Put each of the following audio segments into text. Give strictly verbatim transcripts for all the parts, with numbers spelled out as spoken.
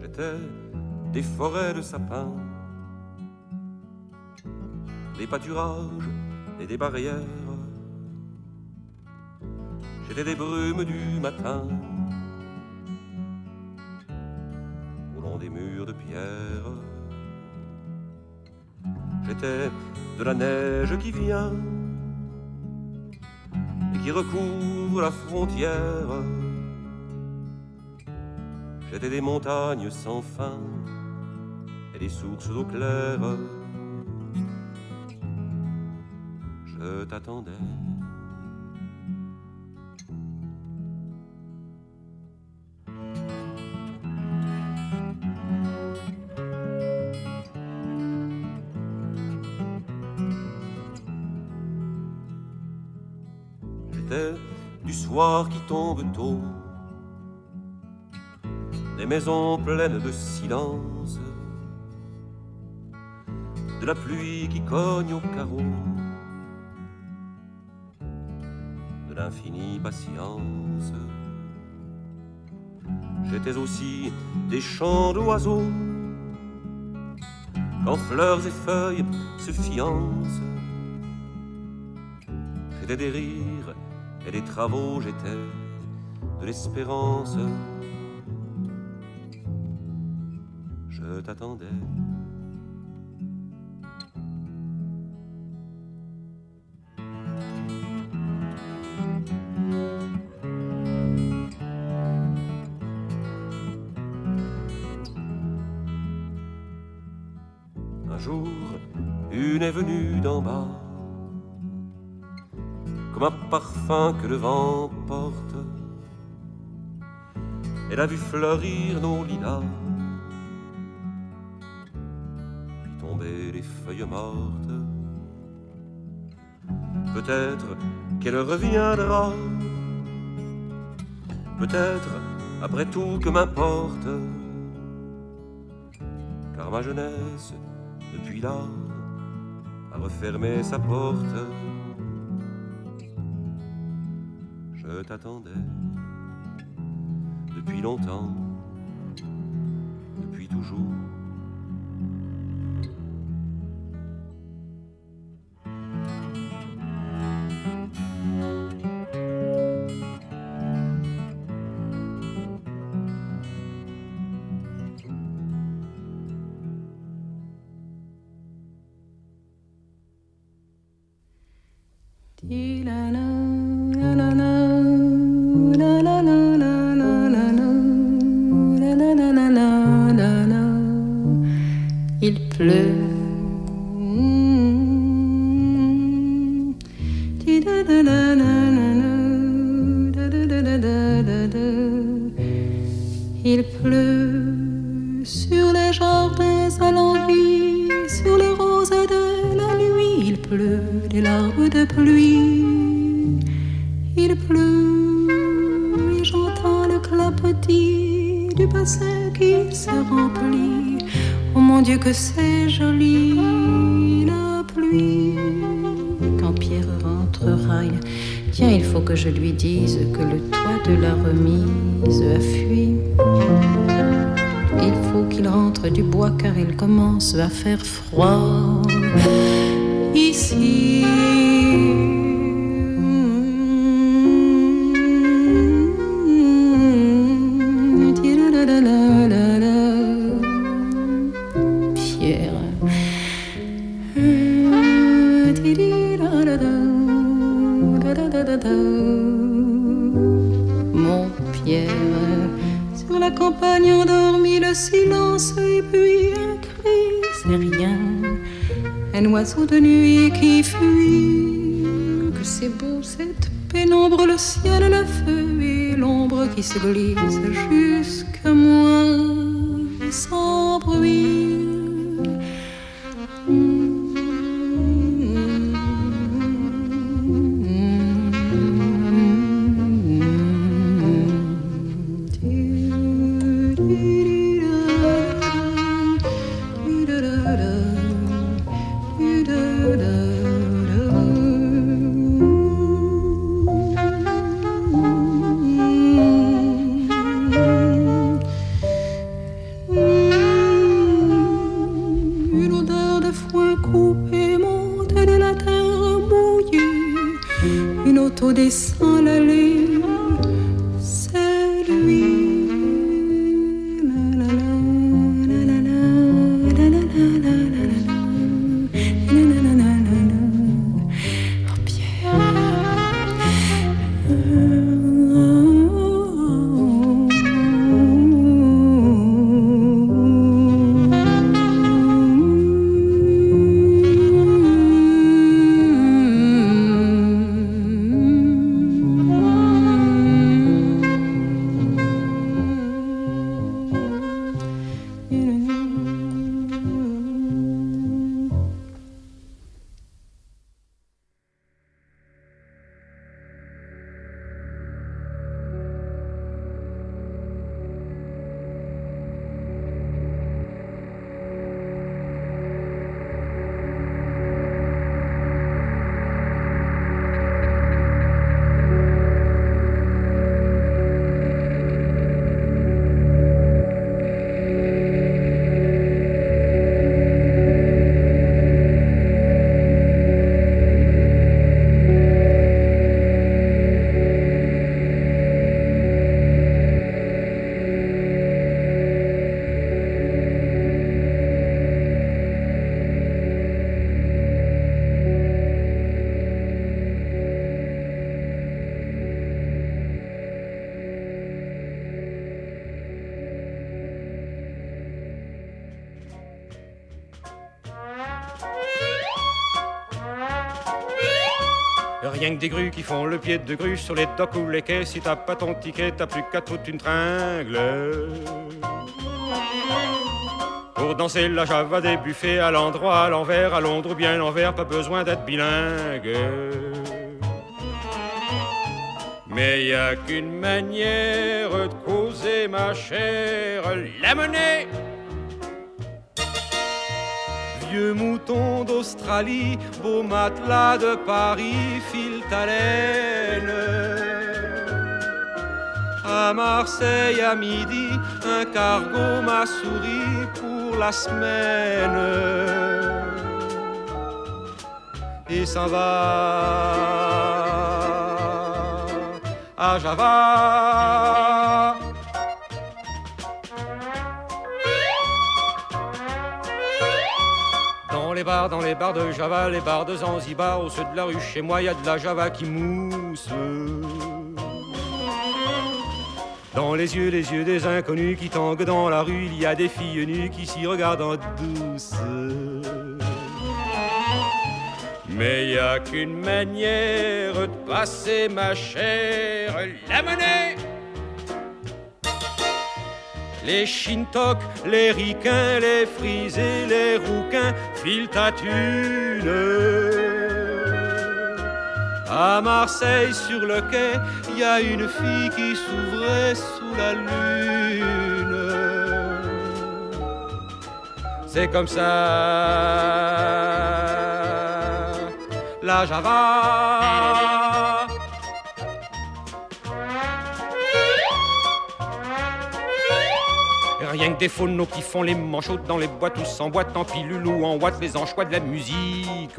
J'étais des forêts de sapins, des pâturages et des barrières. J'étais des brumes du matin, au long des murs de pierre. J'étais de la neige qui vient et qui recouvre la frontière. J'étais des montagnes sans fin et des sources d'eau claire. Je t'attendais. J'étais du soir qui tombe tôt, des maisons pleines de silence, de la pluie qui cogne au carreau, de l'infinie patience. J'étais aussi des chants d'oiseaux, quand fleurs et feuilles se fiancent. J'étais des rires et des travaux, j'étais de l'espérance. Je t'attendais. Un jour, une est venue d'en bas, comme un parfum que le vent porte. Elle a vu fleurir nos lilas, puis tomber les feuilles mortes. Peut-être qu'elle reviendra, peut-être après tout que m'importe, car ma jeunesse depuis là a refermé sa porte. Je t'attendais depuis longtemps, depuis toujours. Il pleut. Il pleut sur les jardins à l'envie, sur les roses de la nuit. Il pleut des larmes de pluie. Il pleut et j'entends le clapotis du bassin qui se remplit. Oh mon Dieu que c'est joli la pluie. Quand Pierre rentrera, il... tiens, il faut que je lui dise que le toit de la remise a fui. Il faut qu'il rentre du bois car il commence à faire froid ici. Mon Pierre, sur la campagne endormie, le silence et puis un cri, c'est rien. Un oiseau de nuit qui fuit. Que c'est beau cette pénombre, le ciel, le feu et l'ombre qui se glisse jusqu'à moi sans bruit. Rien que des grues qui font le pied de grue sur les docks ou les quais. Si t'as pas ton ticket, t'as plus qu'à toute une tringle. Pour danser la java des buffets à l'endroit, à l'envers, à Londres ou bien l'envers, pas besoin d'être bilingue. Mais y a qu'une manière de causer, ma chère, la monnaie. Vieux mouton d'Australie, beau matelas de Paris, file ta laine. À Marseille à midi, un cargo m'a souri pour la semaine. Et s'en va à Java. Dans les bars, dans les bars de Java, les bars de Zanzibar, au sud de la rue chez moi, y a de la Java qui mousse. Dans les yeux, les yeux des inconnus qui tanguent dans la rue, il y a des filles nues qui s'y regardent en douce. Mais y a qu'une manière de passer, ma chère, la monnaie. Les shintok, les ricains, les frisés, les rouquins filent ta thune. À Marseille, sur le quai, y a une fille qui s'ouvrait sous la lune. C'est comme ça, la Java. Rien que des phonos qui font les manchots dans les boîtes ou sans boîte, en pilule ou en ouate, les anchois de la musique.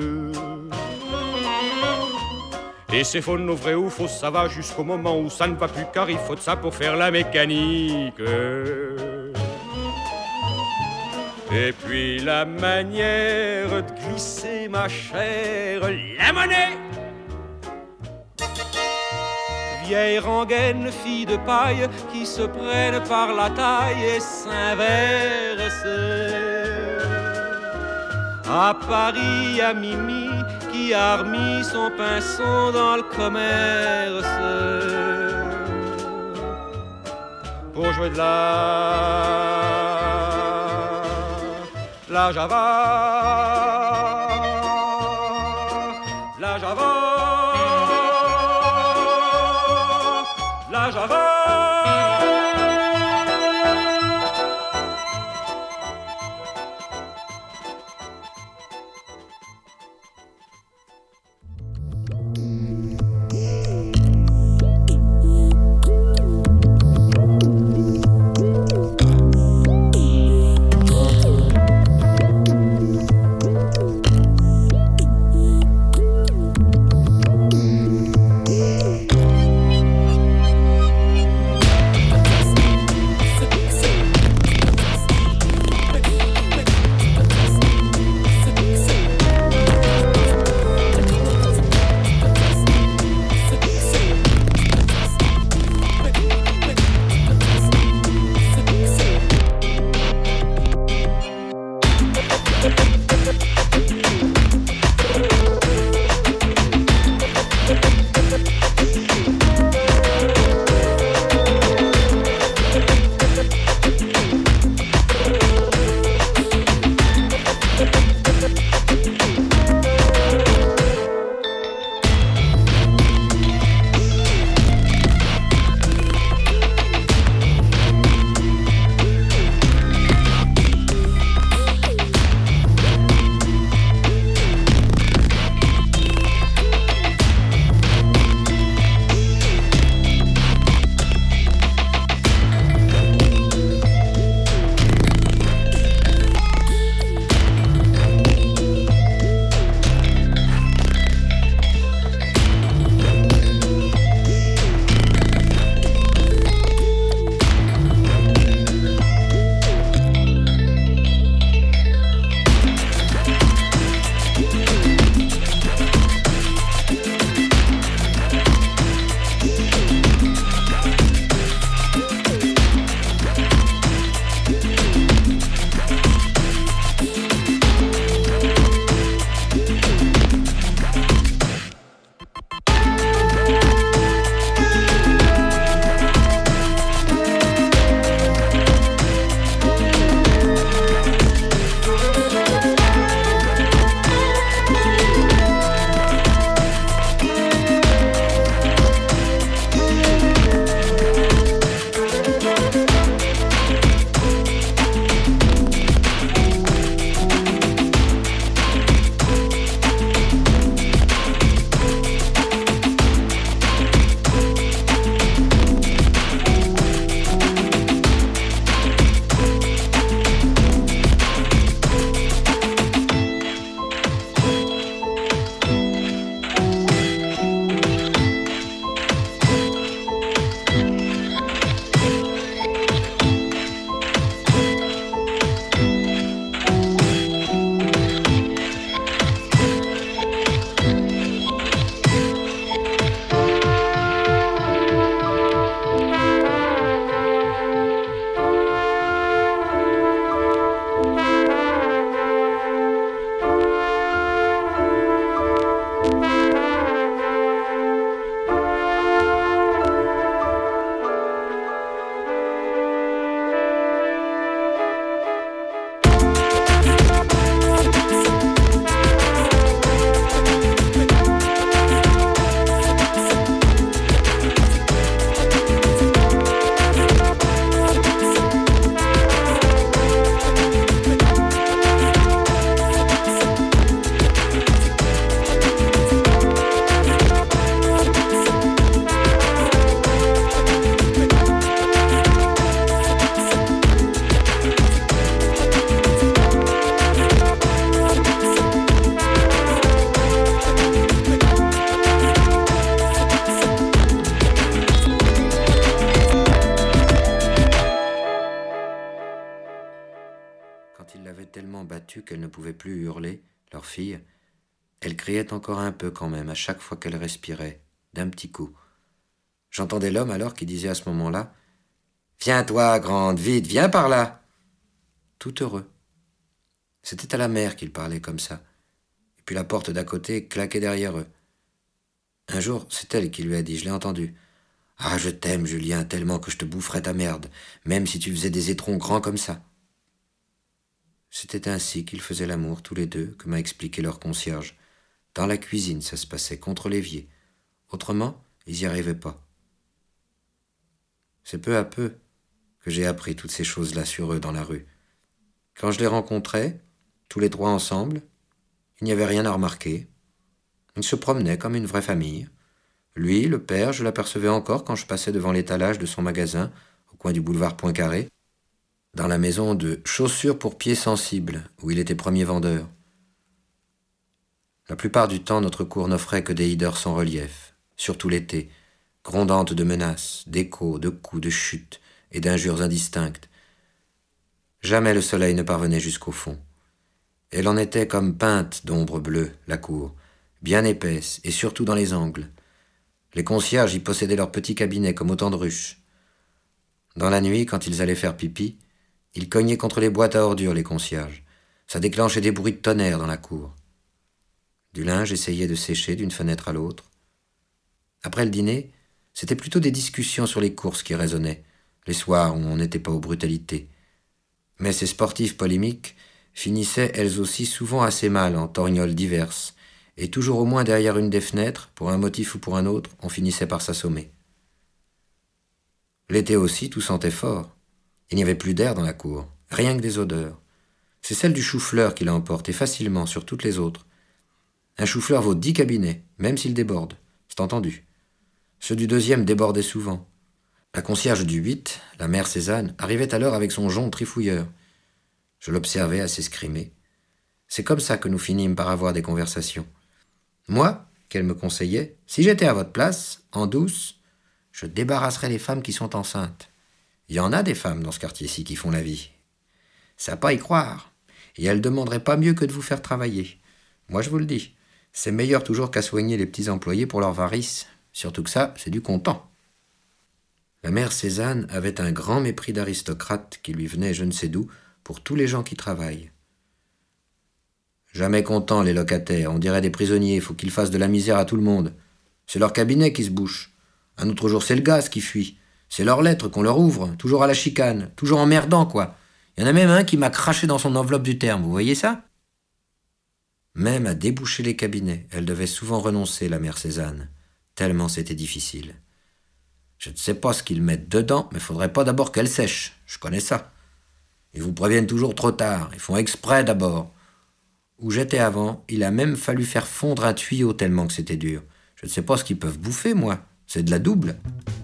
Et c'est phonos vrai ou faux, ça va jusqu'au moment où ça ne va plus, car il faut de ça pour faire la mécanique. Et puis la manière de glisser, ma chère, la monnaie. Vieille rengaine, fille de paille, qui se prennent par la taille et s'inversent. À Paris, à Mimi, qui a remis son pinceau dans le commerce. Pour jouer de la, la Java, la Java. La Java. tellement battu qu'elle ne pouvait plus hurler, leur fille. Elle criait encore un peu quand même, à chaque fois qu'elle respirait, d'un petit coup. J'entendais l'homme alors qui disait à ce moment-là « Viens toi, grande, vite, viens par là !» Tout heureux. C'était à la mère qu'il parlait comme ça. Et puis la porte d'à côté claquait derrière eux. Un jour, c'est elle qui lui a dit, je l'ai entendu. « Ah, je t'aime, Julien, tellement que je te boufferais ta merde, même si tu faisais des étrons grands comme ça. » C'était ainsi qu'ils faisaient l'amour, tous les deux, que m'a expliqué leur concierge. Dans la cuisine, ça se passait, contre l'évier. Autrement, ils n'y arrivaient pas. C'est peu à peu que j'ai appris toutes ces choses-là sur eux dans la rue. Quand je les rencontrais, tous les trois ensemble, il n'y avait rien à remarquer. Ils se promenaient comme une vraie famille. Lui, le père, je l'apercevais encore quand je passais devant l'étalage de son magasin, au coin du boulevard Poincaré, dans la maison de chaussures pour pieds sensibles, où il était premier vendeur. La plupart du temps, notre cour n'offrait que des hideurs sans relief, surtout l'été, grondantes de menaces, d'échos, de coups, de chutes et d'injures indistinctes. Jamais le soleil ne parvenait jusqu'au fond. Elle en était comme peinte d'ombre bleue, la cour, bien épaisse et surtout dans les angles. Les concierges y possédaient leurs petits cabinets comme autant de ruches. Dans la nuit, quand ils allaient faire pipi, ils cognaient contre les boîtes à ordures, les concierges. Ça déclenchait des bruits de tonnerre dans la cour. Du linge essayait de sécher d'une fenêtre à l'autre. Après le dîner, c'était plutôt des discussions sur les courses qui résonnaient, les soirs où on n'était pas aux brutalités. Mais ces sportives polémiques finissaient elles aussi souvent assez mal en torgnoles diverses, et toujours au moins derrière une des fenêtres, pour un motif ou pour un autre, on finissait par s'assommer. L'été aussi, tout sentait fort. Il n'y avait plus d'air dans la cour, rien que des odeurs. C'est celle du chou-fleur qui l'a emporté facilement sur toutes les autres. Un chou-fleur vaut dix cabinets, même s'il déborde, c'est entendu. Ceux du deuxième débordaient souvent. La concierge du huit, la mère Cézanne, arrivait alors avec son jonc trifouilleur. Je l'observais à s'escrimer. C'est comme ça que nous finîmes par avoir des conversations. Moi, qu'elle me conseillait, si j'étais à votre place, en douce, je débarrasserais les femmes qui sont enceintes. Il y en a des femmes dans ce quartier-ci qui font la vie. Ça pas y croire. Et elles demanderaient pas mieux que de vous faire travailler. Moi, je vous le dis, c'est meilleur toujours qu'à soigner les petits employés pour leurs varices. Surtout que ça, c'est du comptant. La mère Cézanne avait un grand mépris d'aristocrate qui lui venait je ne sais d'où pour tous les gens qui travaillent. Jamais contents, les locataires, on dirait des prisonniers, il faut qu'ils fassent de la misère à tout le monde. C'est leur cabinet qui se bouche. Un autre jour, c'est le gaz qui fuit. C'est leurs lettres qu'on leur ouvre, toujours à la chicane, toujours emmerdant, quoi. Il y en a même un qui m'a craché dans son enveloppe du terme, vous voyez ça? Même à déboucher les cabinets, elle devait souvent renoncer, la mère Cézanne, tellement c'était difficile. Je ne sais pas ce qu'ils mettent dedans, mais faudrait pas d'abord qu'elle sèche, je connais ça. Ils vous préviennent toujours trop tard, ils font exprès d'abord. Où j'étais avant, il a même fallu faire fondre un tuyau tellement que c'était dur. Je ne sais pas ce qu'ils peuvent bouffer, moi, c'est de la double.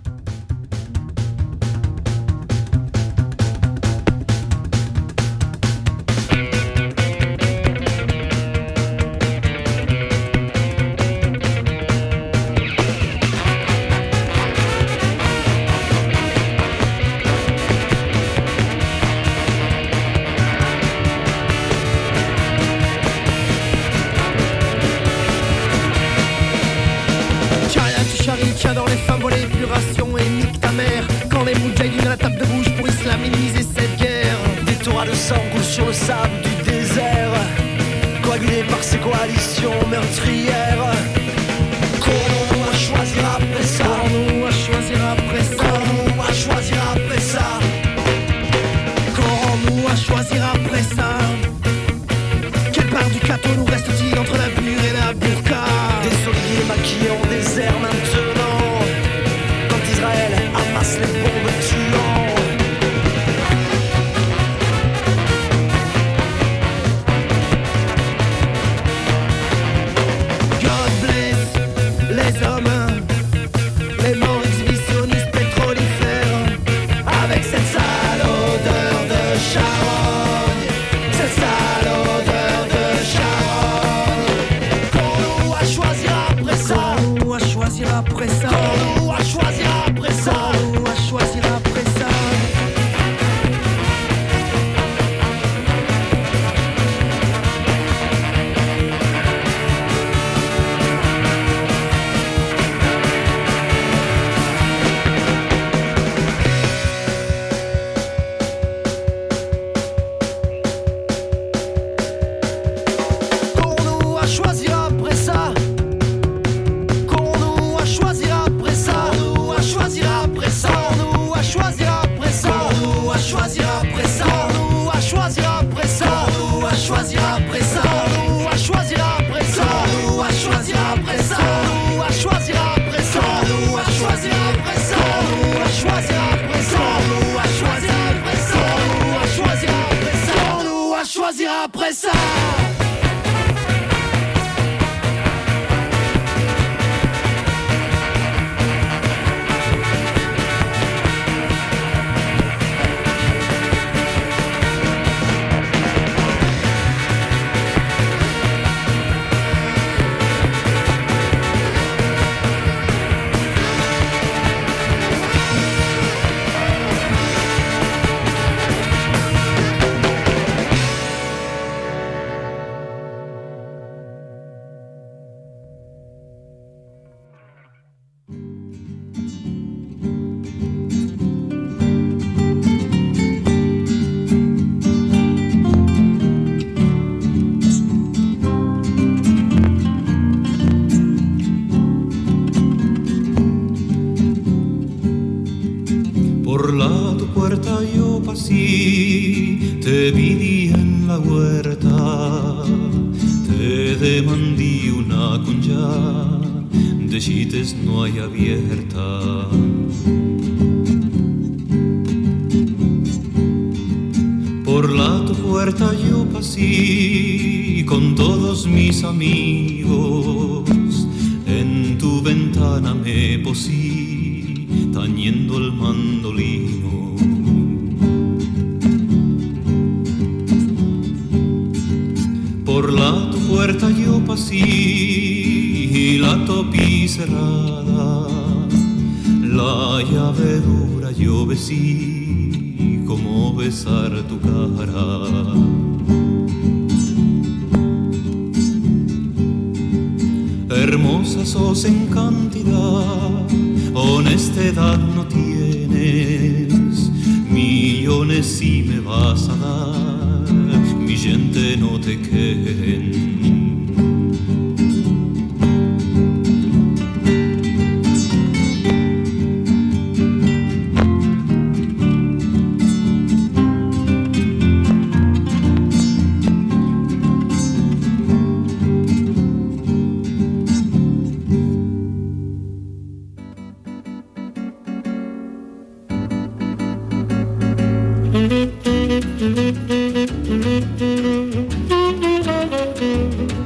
Tiens dans les femmes volées, épuration et nique ta mère. Quand les moudjahidines à la table de bouche pour islamiser cette guerre. Des torrents de sang coulent sur le sable du désert, coagulés par ces coalitions meurtrières. Qu'aurons-nous à choisir après ça? Qu'aurons-nous à choisir après ça? Qu'aurons-nous à choisir après ça? Qu'aurons-nous à choisir après ça? Quelle part du plateau nous reste-t-il entre la bure et la burqa? Des soliers maquillés en désert maintenant, quand Israël amasse les bombes tuants. God bless choisira après ça. Por la tu puerta yo pasé, te vi en la huerta, te demandé una cunya, de chites no hay abierta. Por la tu puerta yo pasé con todos mis amigos, en tu ventana me posí tañendo el mandolino. Por la tu puerta yo pasé y la topí cerrada, la llave dura yo besí como besar tu cara. Hermosa sos en cantidad, honestidad no tienes, millones si me vas a dar, mi gente no te queden. Thank you.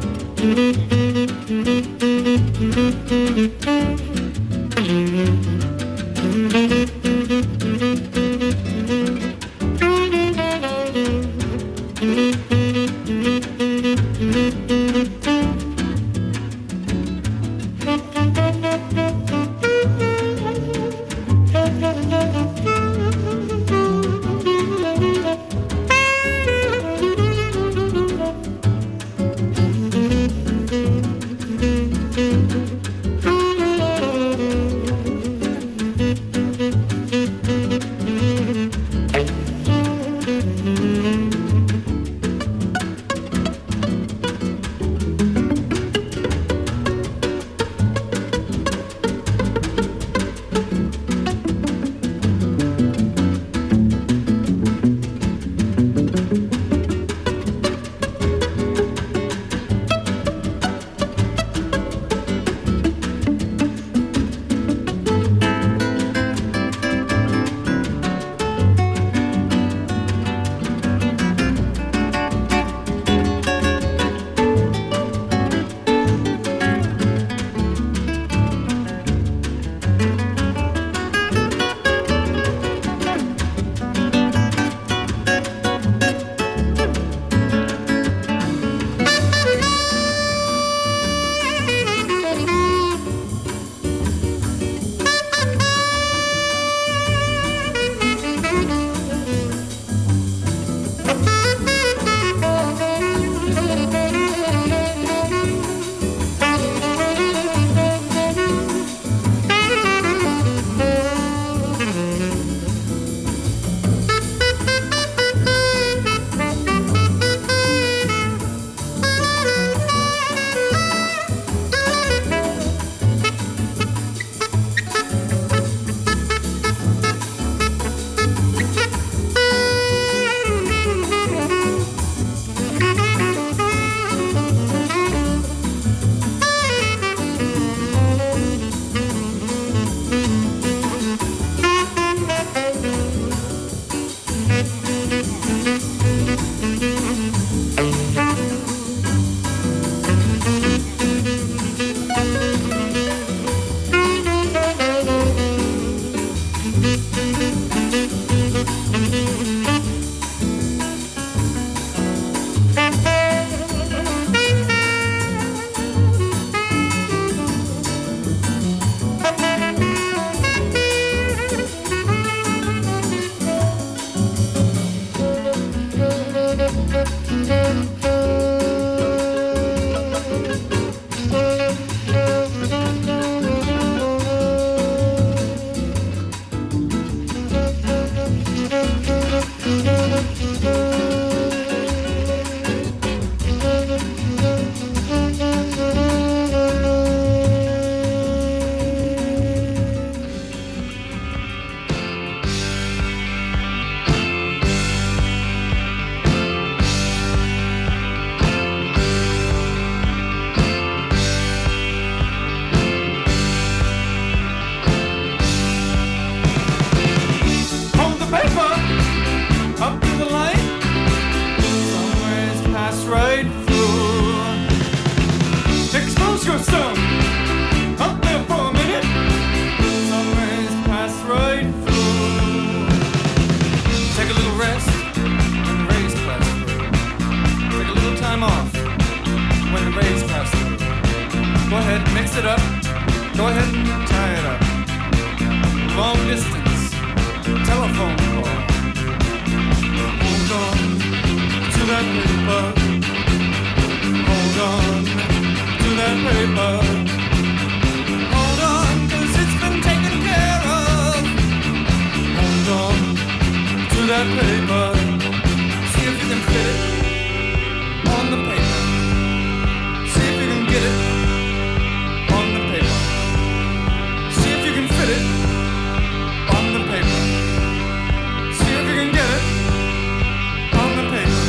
lace it up. Go ahead and tie it up. Long distance telephone call. Hold on to that paper. Hold on to that paper. Hold on, 'cause it's been taken care of. Hold on to that paper. See if you can fit it on the paper. See if you can get it on the paper. See if you can fit it on the paper. See if you can get it on the paper.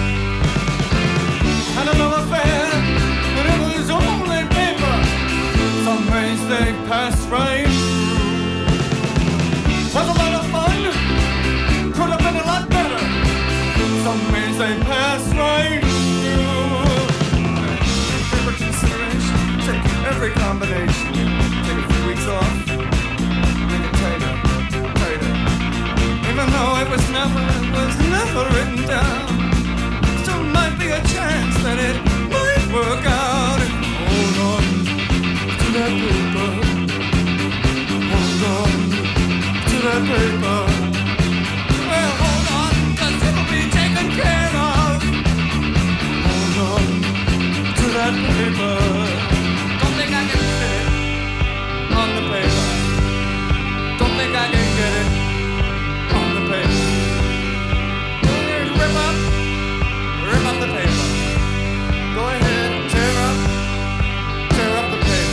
And another affair, but it was only paper. Some ways they pass right through. Was a lot of fun, could have been a lot better. Some ways they pass right through. Paper consideration, take every combination. Take a few weeks off, make it tighter, tighter. Even though it was never, it was never written down, still might be a chance that it might work out. Hold on to that paper. Hold on to that paper. Well, hold on, 'cause it'll be taken care of. Hold on to that paper. Don't think I can fit it on the paper. Don't think I can get it on the paper. Rip up, rip up the paper. Go ahead, tear up, tear up the paper.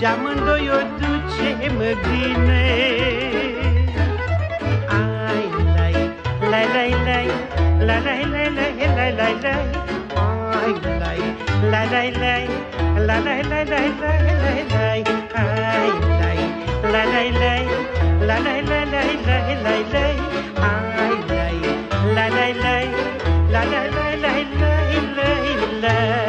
și amândoi o ducem bine. Ai, lai, lai, lai, lai, lai, lai, lai, lai, lai, lai, lai. Ai, lai, lai, lai, lai, lai, lai, lai, lai, lai, lai, lai. Ai, lai, lai, lai, lai, lai, lai, lai, lai, lai, lai, lai. Ai, lai, lai, lai, lai, lai, lai, lai, lai, lai, lai, lai.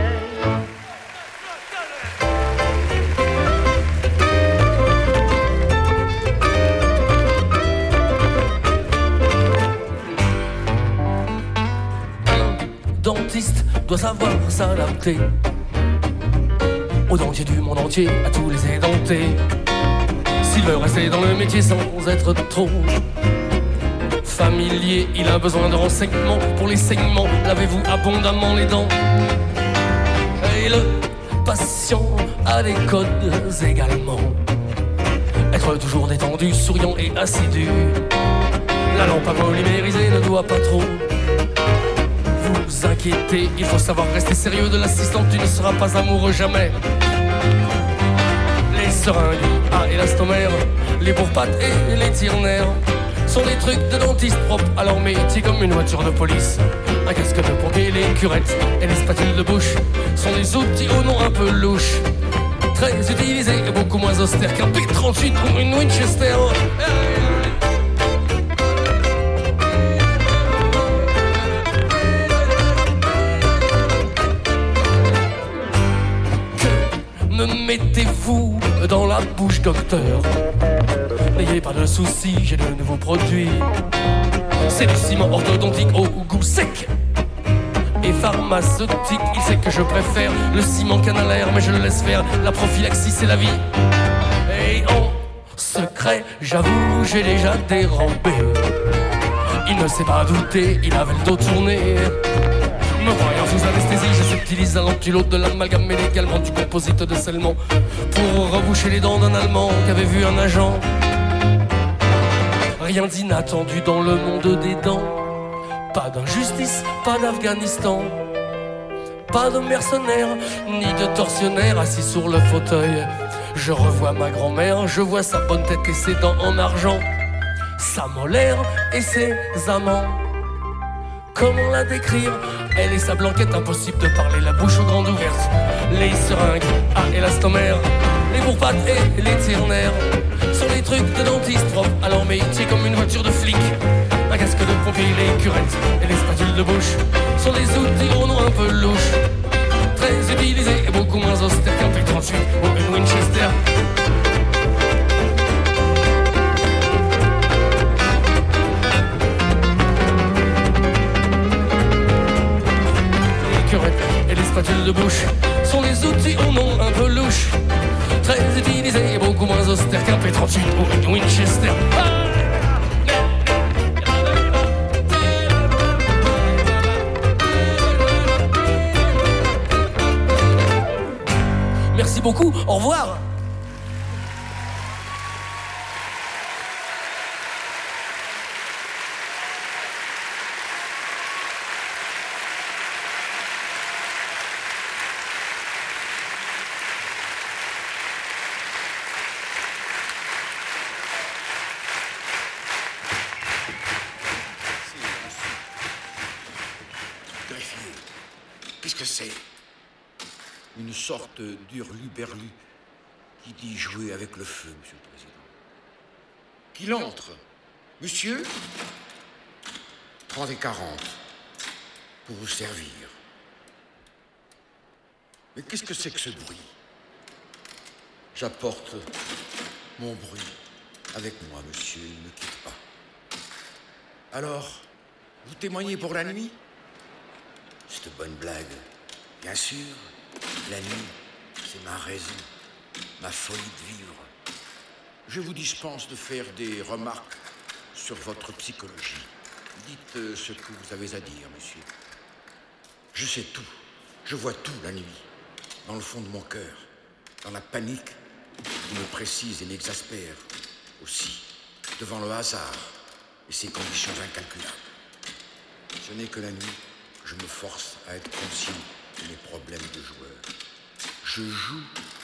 Dentiste doit savoir s'adapter aux dentiers du monde entier, à tous les édentés. S'il veut rester dans le métier sans être trop familier, il a besoin de renseignements pour les saignements. Lavez-vous abondamment les dents. Et le patient a des codes également. Être toujours détendu, souriant et assidu. La lampe à polymériser ne doit pas trop vous inquiéter, il faut savoir rester sérieux de l'assistante, tu ne seras pas amoureux jamais. Les seringues à élastomère, les bourpattes et les tire-nerfs sont des trucs de dentiste propres à leur métier comme une voiture de police. Un casque de pompier, les curettes et les spatules de bouche sont des outils au nom un peu louche, très utilisés et beaucoup moins austères qu'un P trente-huit ou une Winchester. Me mettez-vous dans la bouche, docteur. N'ayez pas de soucis, j'ai de nouveaux produits. C'est du ciment orthodontique au goût sec et pharmaceutique. Il sait que je préfère le ciment canalaire, mais je le laisse faire. La prophylaxie, c'est la vie. Et en secret, j'avoue, j'ai déjà dérobé. Il ne s'est pas douté, il avait le dos tourné. Me voyant sous anesthésie, je subtilise un lentulote de l'amalgame et également du composite de scellement pour reboucher les dents d'un Allemand qui avait vu un agent. Rien d'inattendu dans le monde des dents. Pas d'injustice, pas d'Afghanistan. Pas de mercenaires, ni de tortionnaires assis sur le fauteuil. Je revois ma grand-mère, je vois sa bonne tête et ses dents en argent, sa molaire et ses amants. Comment la décrire? Elle et sa blanquette, impossible de parler, la bouche grande ouverte. Les seringues à élastomère, les bourpattes et les tire-nerfs sont des trucs de dentiste propres à leur métier comme une voiture de flic. Un casque de pompier, les curettes et les spatules de bouche sont des outils au nom un peu louches, très utilisés et beaucoup moins austères qu'un P trente-huit ou une Winchester. Et les spatules de bouche sont des outils au nom un peu louche, très utilisés et beaucoup moins austères qu'un P trente-huit ou une Winchester. Merci beaucoup, au revoir. Une sorte d'hurluberlu qui dit jouer avec le feu, monsieur le président. Qu'il entre. Monsieur, trente et quarante pour vous servir. Mais qu'est-ce que c'est que ce bruit? J'apporte mon bruit avec moi, monsieur, il ne quitte pas. Alors, vous témoignez pour la nuit? C'est une bonne blague, bien sûr. La nuit, c'est ma raison, ma folie de vivre. Je vous dispense de faire des remarques sur votre psychologie. Dites euh, ce que vous avez à dire, monsieur. Je sais tout, je vois tout la nuit, dans le fond de mon cœur, dans la panique qui me précise et m'exaspère aussi, devant le hasard et ses conditions incalculables. Ce n'est que la nuit que je me force à être conscient de mes problèmes de joueur. Je joue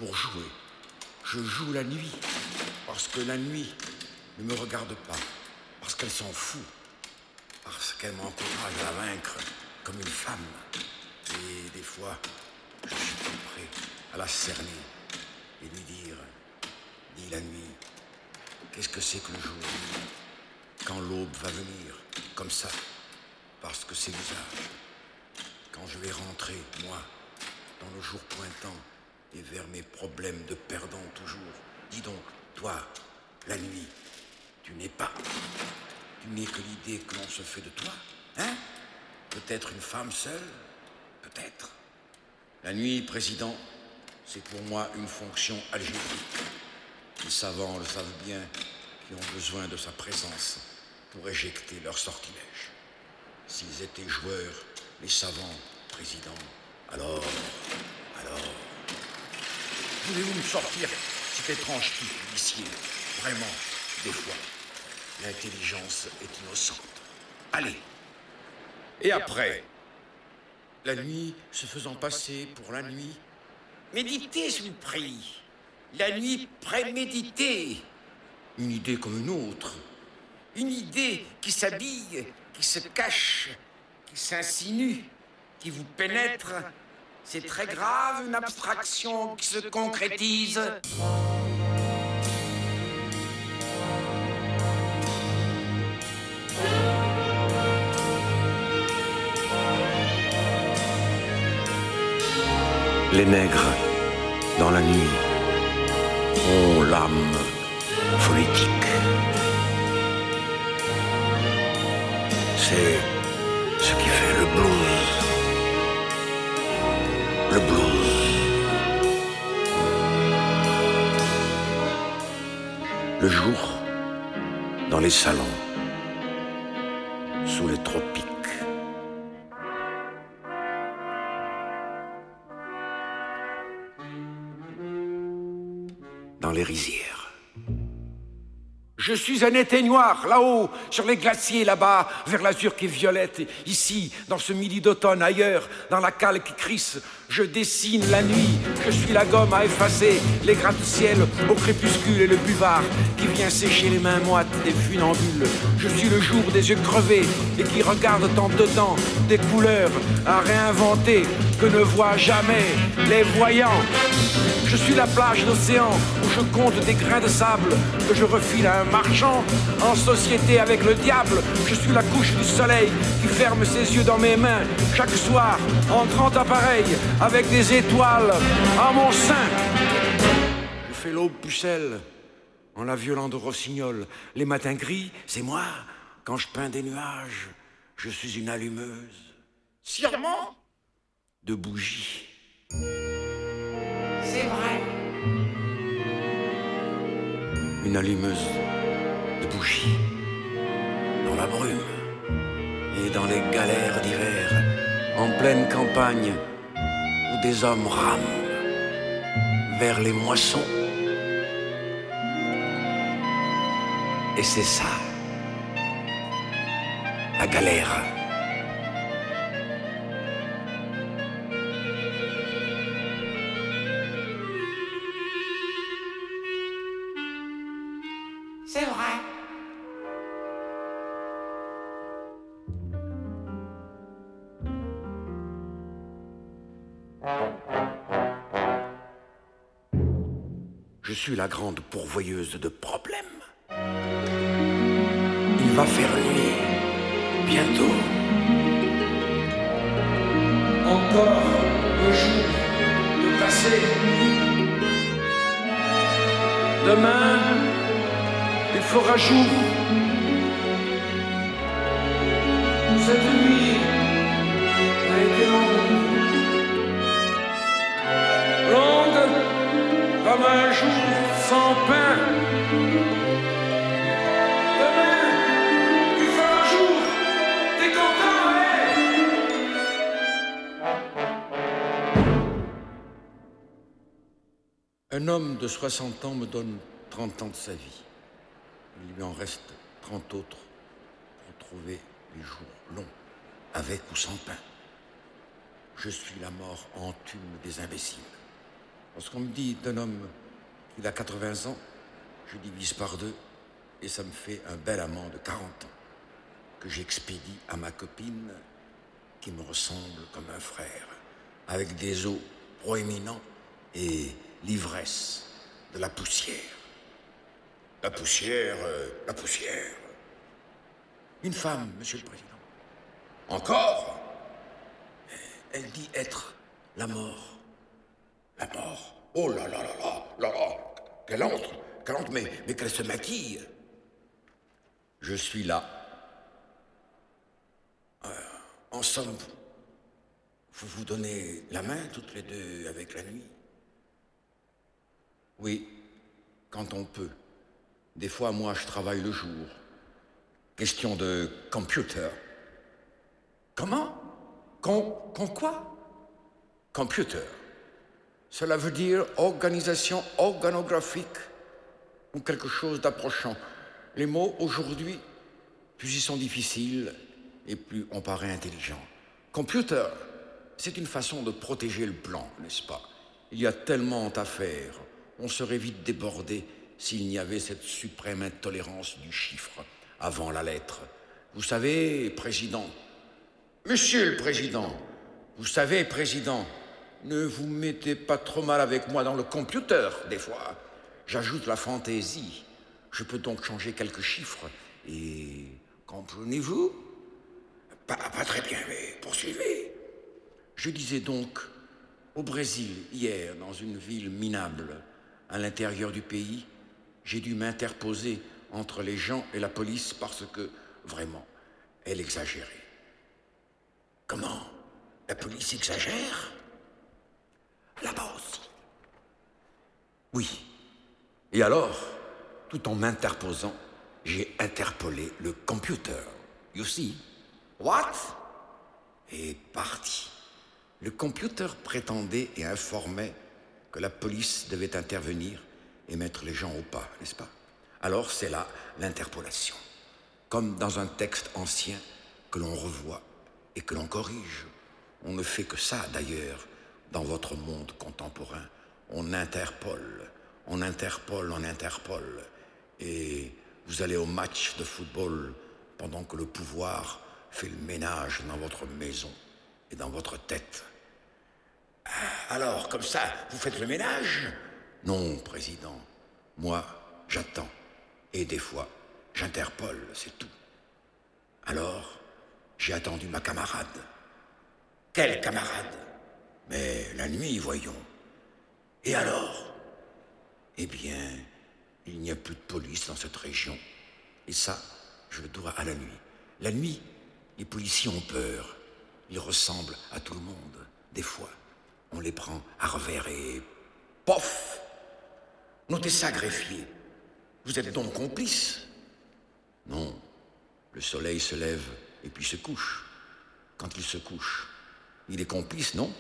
pour jouer. Je joue la nuit, parce que la nuit ne me regarde pas, parce qu'elle s'en fout, parce qu'elle m'encourage à la vaincre comme une femme. Et des fois, je suis tout prêt à la cerner et lui dire, dis la nuit, qu'est-ce que c'est que le jour? Quand l'aube va venir, comme ça, parce que c'est l'usage. Quand je vais rentrer, moi, dans le jour pointant, et vers mes problèmes de perdant toujours. Dis donc, toi, la nuit, tu n'es pas. Tu n'es que l'idée que l'on se fait de toi, hein? Peut-être une femme seule, peut-être. La nuit, président, c'est pour moi une fonction algébrique. Les savants le savent bien, qui ont besoin de sa présence pour éjecter leur sortilège. S'ils étaient joueurs, les savants, président, alors, alors... Voulez-vous me sortir cet étrange type huissier? Vraiment, des fois, l'intelligence est innocente. Allez. Et après, la nuit se faisant passer pour la nuit, méditez, je vous prie. La nuit préméditée. Une idée comme une autre. Une idée qui s'habille, qui se cache, qui s'insinue, qui vous pénètre. C'est très grave, une abstraction qui se concrétise. Les nègres, dans la nuit, ont l'âme phonétique. C'est ce qui fait le blues. Le blues. Le jour, dans les salons, sous les tropiques. Dans les rizières. Je suis un éteignoir, là-haut, sur les glaciers, là-bas, vers l'azur qui est violette. Ici, dans ce midi d'automne, ailleurs, dans la cale qui crisse, je dessine la nuit. Je suis la gomme à effacer les gratte-ciel au crépuscule et le buvard qui vient sécher les mains moites des funambules. Je suis le jour des yeux crevés et qui regarde en dedans des couleurs à réinventer que ne voient jamais les voyants. Je suis la plage d'océan où je compte des grains de sable que je refile à un marchand en société avec le diable. Je suis la couche du soleil qui ferme ses yeux dans mes mains chaque soir en trente appareils avec des étoiles à mon sein. Je fais l'aube pucelle en la violant de rossignol. Les matins gris, c'est moi. Quand je peins des nuages, je suis une allumeuse. Sûrement de bougies. C'est vrai. Une allumeuse de bougies dans la brume et dans les galères d'hiver, en pleine campagne où des hommes rament vers les moissons. Et c'est ça, la galère. C'est vrai. Je suis la grande pourvoyeuse de problèmes. Il va faire nuit, bientôt. Encore un jour de passer. Demain, il fera jour. Cette nuit a été longue. Longue comme un jour sans pain. Demain, il fera jour. T'es content, hein? Un homme de soixante ans me donne trente ans de sa vie. Il lui en reste trente autres pour trouver les jours longs, avec ou sans pain. Je suis la mort en tume des imbéciles. Lorsqu'on me dit d'un homme qu'il a quatre-vingts ans, je divise par deux et ça me fait un bel amant de quarante ans que j'expédie à ma copine qui me ressemble comme un frère, avec des os proéminents et l'ivresse de la poussière. La poussière, euh, la poussière. Une femme, Monsieur le Président. Encore? Elle dit être la mort. La mort? Oh là là là là là là! Qu'elle entre, qu'elle entre, mais, mais qu'elle se maquille. Je suis là. Euh, en somme, vous vous donnez la main toutes les deux avec la nuit? Oui, quand on peut. Des fois, moi, je travaille le jour. Question de computer. Comment? Con, con quoi? Computer. Cela veut dire organisation organographique ou quelque chose d'approchant. Les mots, aujourd'hui, plus ils sont difficiles et plus on paraît intelligent. Computer, c'est une façon de protéger le plan, n'est-ce pas? Il y a tellement à faire. On serait vite débordé s'il n'y avait cette suprême intolérance du chiffre avant la lettre. Vous savez, Président, Monsieur le Président, vous savez, Président, ne vous mettez pas trop mal avec moi dans le computer, des fois. J'ajoute la fantaisie. Je peux donc changer quelques chiffres. Et comprenez-vous? Pas, pas très bien, mais poursuivez. Je disais donc, au Brésil, hier, dans une ville minable, à l'intérieur du pays, j'ai dû m'interposer entre les gens et la police parce que, vraiment, elle exagérait. Comment? La police exagère? Là-bas aussi. Oui. Et alors, tout en m'interposant, j'ai interpellé le computer. You see? What? Et parti. Le computer prétendait et informait que la police devait intervenir et mettre les gens au pas, n'est-ce pas? Alors c'est là l'interpolation. Comme dans un texte ancien que l'on revoit et que l'on corrige. On ne fait que ça, d'ailleurs, dans votre monde contemporain. On interpole, on interpole, on interpole. Et vous allez au match de football pendant que le pouvoir fait le ménage dans votre maison et dans votre tête. Alors, comme ça, vous faites le ménage? Non, Président. Moi, j'attends. Et des fois, j'interpole, c'est tout. Alors, j'ai attendu ma camarade. Quelle camarade? Mais la nuit, voyons. Et alors? Eh bien, il n'y a plus de police dans cette région. Et ça, je le dois à la nuit. La nuit, les policiers ont peur. Ils ressemblent à tout le monde. Des fois, on les prend à revers et... Pof! Notez ça, greffier. Vous êtes donc complice? Non. Le soleil se lève et puis se couche. Quand il se couche, il est complice, non?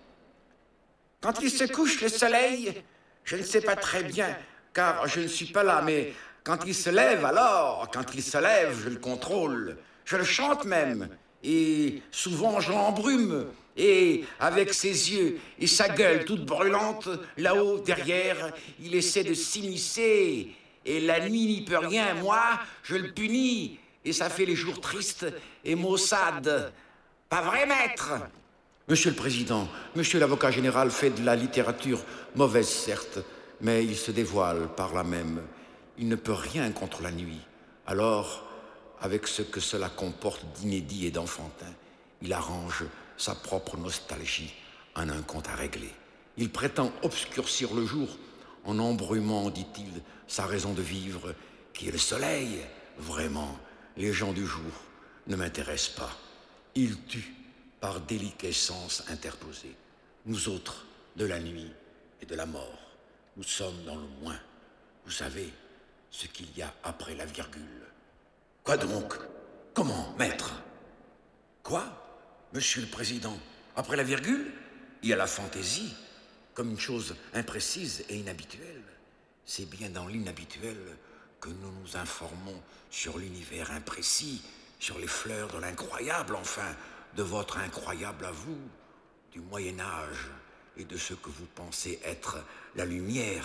Quand il se couche, le soleil, je ne sais pas très bien, car je ne suis pas là, mais quand il se lève, alors, quand il se lève, je le contrôle. Je le chante même. Et souvent, je l'embrume. Et avec ses yeux et sa gueule toute brûlante, là-haut, derrière, il essaie de s'immiscer. Et la nuit n'y peut rien. Moi, je le punis. Et ça fait les jours tristes et maussades. Pas vrai, maître? Monsieur le Président, monsieur l'avocat général fait de la littérature mauvaise, certes, mais il se dévoile par là même. Il ne peut rien contre la nuit. Alors, avec ce que cela comporte d'inédit et d'enfantin, il arrange sa propre nostalgie en un compte à régler. Il prétend obscurcir le jour en embrumant, dit-il, sa raison de vivre, qui est le soleil. Vraiment, les gens du jour ne m'intéressent pas. Il tue par déliquescence interposée. Nous autres, de la nuit et de la mort, nous sommes dans le moins. Vous savez ce qu'il y a après la virgule. Quoi donc? Comment, maître? Quoi? Monsieur le Président, après la virgule, il y a la fantaisie, comme une chose imprécise et inhabituelle. C'est bien dans l'inhabituel que nous nous informons sur l'univers imprécis, sur les fleurs de l'incroyable, enfin, de votre incroyable à vous, du Moyen-Âge et de ce que vous pensez être la lumière.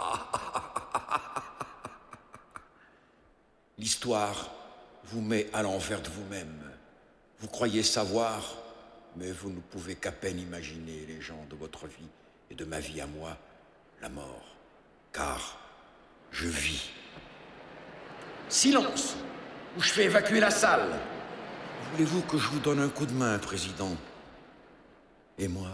L'histoire vous met à l'envers de vous-même. Vous croyez savoir, mais vous ne pouvez qu'à peine imaginer les gens de votre vie et de ma vie à moi, la mort. Car je vis. Silence, ou je fais évacuer la salle. Voulez-vous que je vous donne un coup de main, Président? Et moi?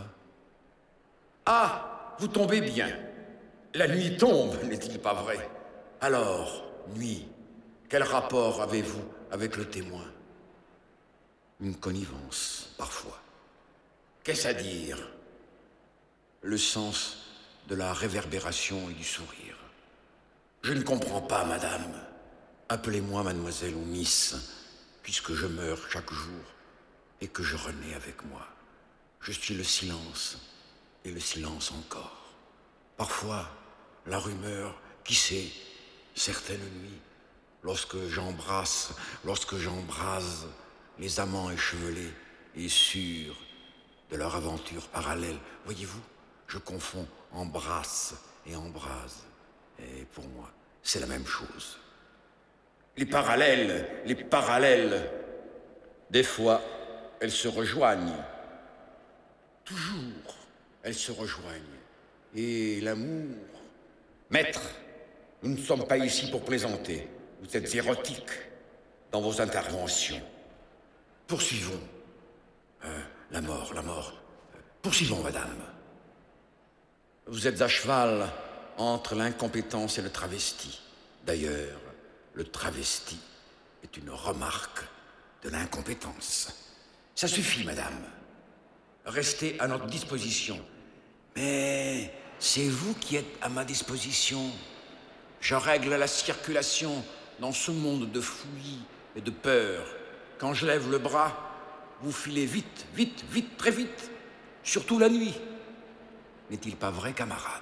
Ah, vous tombez bien. La nuit tombe, n'est-il pas vrai? Alors, nuit, quel rapport avez-vous avec le témoin? Une connivence, parfois. Qu'est-ce à dire? Le sens de la réverbération et du sourire. Je ne comprends pas, madame. Appelez-moi mademoiselle ou miss, puisque je meurs chaque jour et que je renais avec moi. Je suis le silence, et le silence encore. Parfois, la rumeur, qui sait, certaines nuits, lorsque j'embrasse, lorsque j'embrase les amants échevelés et sûrs de leur aventure parallèle. Voyez-vous, je confonds embrasse et embrase. Et pour moi, c'est la même chose. Les parallèles, les parallèles, des fois, elles se rejoignent. Toujours, elles se rejoignent. Et l'amour... Maître, nous ne sommes pas ici pour plaisanter. Vous êtes érotique dans vos interventions. Poursuivons. Euh, la mort, la mort. Poursuivons, madame. Vous êtes à cheval entre l'incompétence et le travesti. D'ailleurs, le travesti est une remarque de l'incompétence. Ça suffit, madame. Restez à notre disposition. Mais c'est vous qui êtes à ma disposition. Je règle la circulation dans ce monde de fouillis et de peur. Quand je lève le bras, vous filez vite, vite, vite, très vite. Surtout la nuit. N'est-il pas vrai, camarade?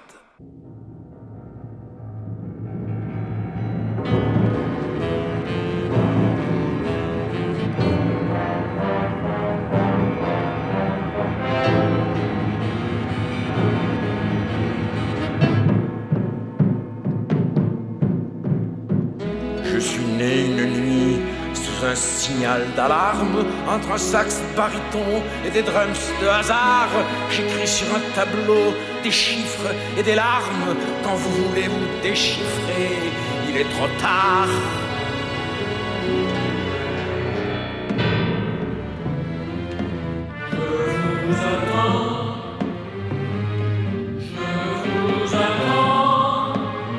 Je suis né une nuit sous un signal d'alarme, entre un sax baryton et des drums de hasard. J'écris sur un tableau des chiffres et des larmes. Quand vous voulez vous déchiffrer, il est trop tard. Je vous attends, je vous attends,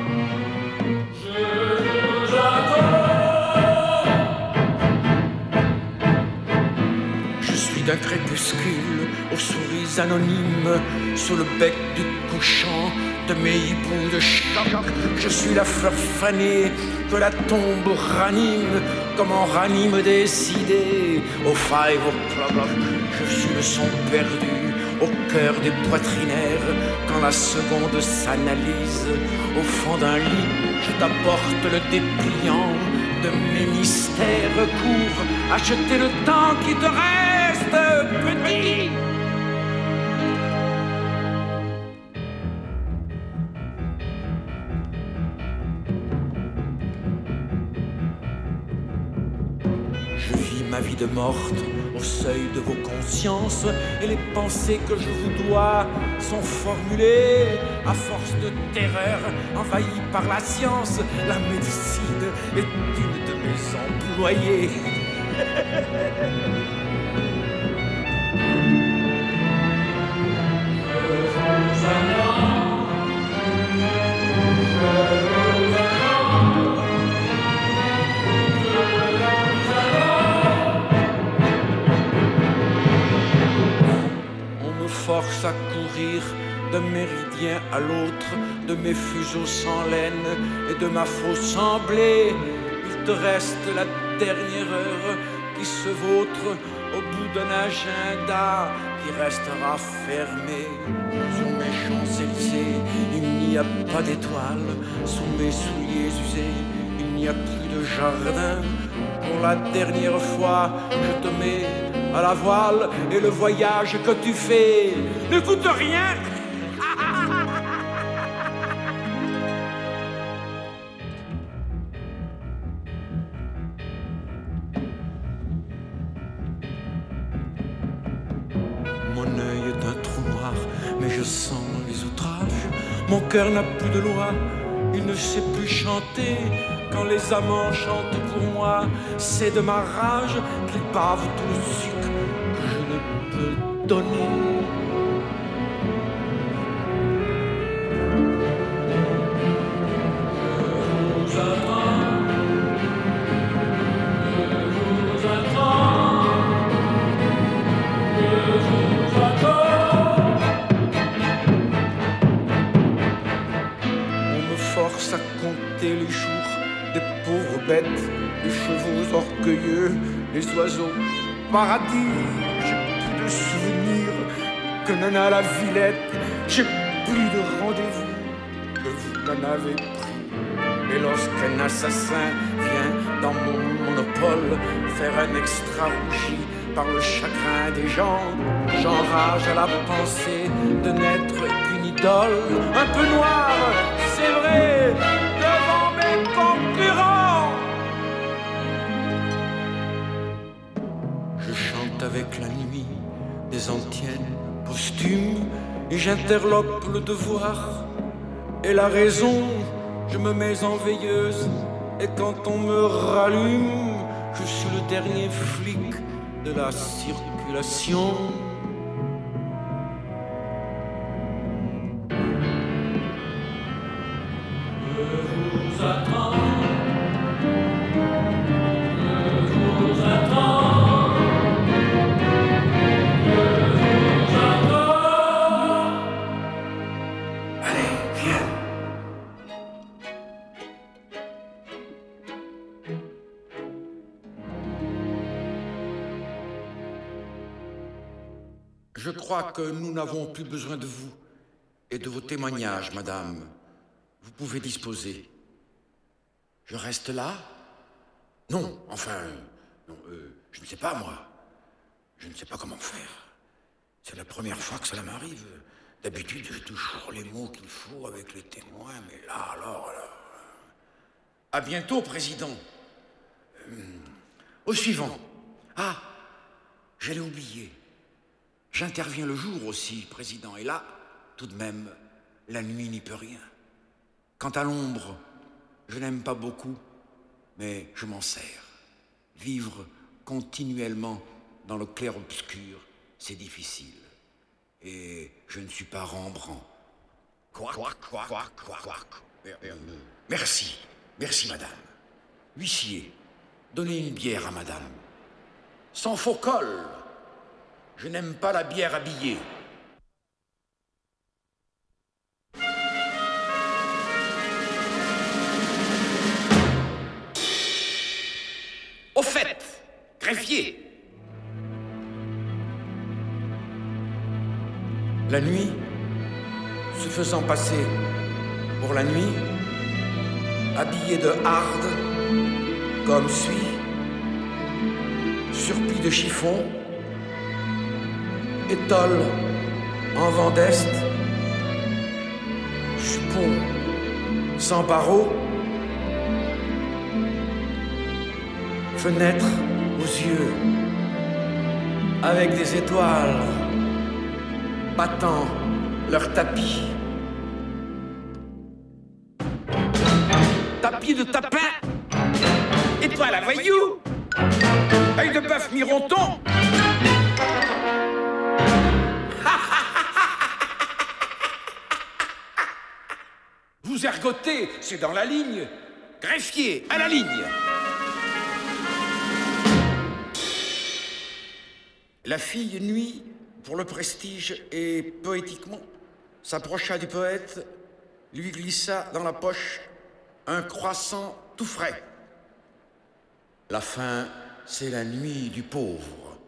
je vous attends. Je suis d'un crépuscule aux souris anonymes, sous le bec du couchant de mes hiboux de choc. Je suis la fleur fanée que la tombe ranime, comme on ranime des idées au five o'clock. Je suis le son perdu au cœur des poitrinaires, quand la seconde s'analyse au fond d'un lit. Je t'apporte le dépliant de mes mystères. Cours acheter le temps qui te reste, petit. Ma vie de morte au seuil de vos consciences, et les pensées que je vous dois sont formulées à force de terreur, envahies par la science. La médecine est une de mes employées. Je vous attends, je vous force à courir d'un méridien à l'autre, de mes fuseaux sans laine et de ma fausse en blé. Il te reste la dernière heure qui se vautre au bout d'un agenda qui restera fermé. Sur mes Champs-Élysées, il n'y a pas d'étoiles. Sous mes souliers usés, il n'y a plus de jardin. Pour la dernière fois, je te mets à la voile, et le voyage que tu fais ne coûte rien. mais je sens les outrages. Mon cœur n'a plus de loi, il ne sait plus chanter. Quand les amants chantent pour moi, c'est de ma rage qu'ils bavent tout le sucre que je ne peux donner. Les jours des pauvres bêtes, les chevaux orgueilleux, les oiseaux paradis. J'ai plus de souvenirs que n'en a la Villette. J'ai plus de rendez-vous que vous n'en avez pris. Et lorsqu'un assassin vient dans mon monopole faire un extra rougi par le chagrin des gens, j'enrage à la pensée de n'être qu'une idole. Un peu noire, c'est vrai, devant mes concurrents. Je chante avec la nuit des antiennes posthumes et j'interlope le devoir et la raison. Je me mets en veilleuse et quand on me rallume, je suis le dernier flic de la circulation. Je vous attends, je vous attends, je vous attends. Allez, viens. Je crois que nous n'avons plus besoin de vous et de vos témoignages, madame. Vous pouvez disposer. Je reste là? Non, enfin, non, euh, je ne sais pas, moi. Je ne sais pas comment faire. C'est la première fois que cela m'arrive. D'habitude, j'ai toujours les mots qu'il faut avec les témoins, mais là, alors, là... À bientôt, président. Euh, au suivant. Ah, j'allais oublier. J'interviens le jour aussi, président, et là, tout de même, la nuit n'y peut rien. Quant à l'ombre, je n'aime pas beaucoup, mais je m'en sers. Vivre continuellement dans le clair-obscur, c'est difficile. Et je ne suis pas Rembrandt. Quoi, quoi, quoi, quoi, quoi, quoi. Merci, merci, madame. Huissier, donnez une bière à madame. Sans faux col. Je n'aime pas la bière habillée. Au fait, greffier. La nuit, se faisant passer pour la nuit, habillé de harde, comme suit, surplis de chiffon, étole en vent d'est, jupon sans barreaux, fenêtre aux yeux, avec des étoiles, battant leur tapis. Tapis de tapin, étoile à voyou, œil de bœuf mironton. Vous ergotez, c'est dans la ligne. Greffier, à la ligne. La fille nuit, pour le prestige et poétiquement, s'approcha du poète, lui glissa dans la poche un croissant tout frais. La fin, c'est la nuit du pauvre.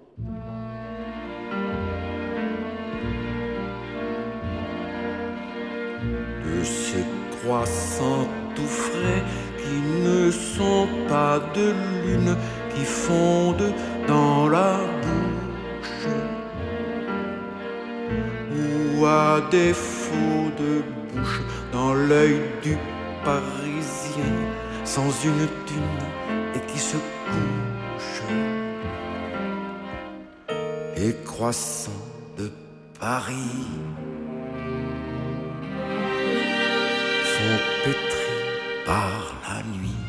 De ces croissants tout frais qui ne sont pas de lune, qui fondent dans la bouche, ou à défaut de bouche dans l'œil du Parisien sans une thune et qui se couche. Les croissants de Paris pétri par la nuit.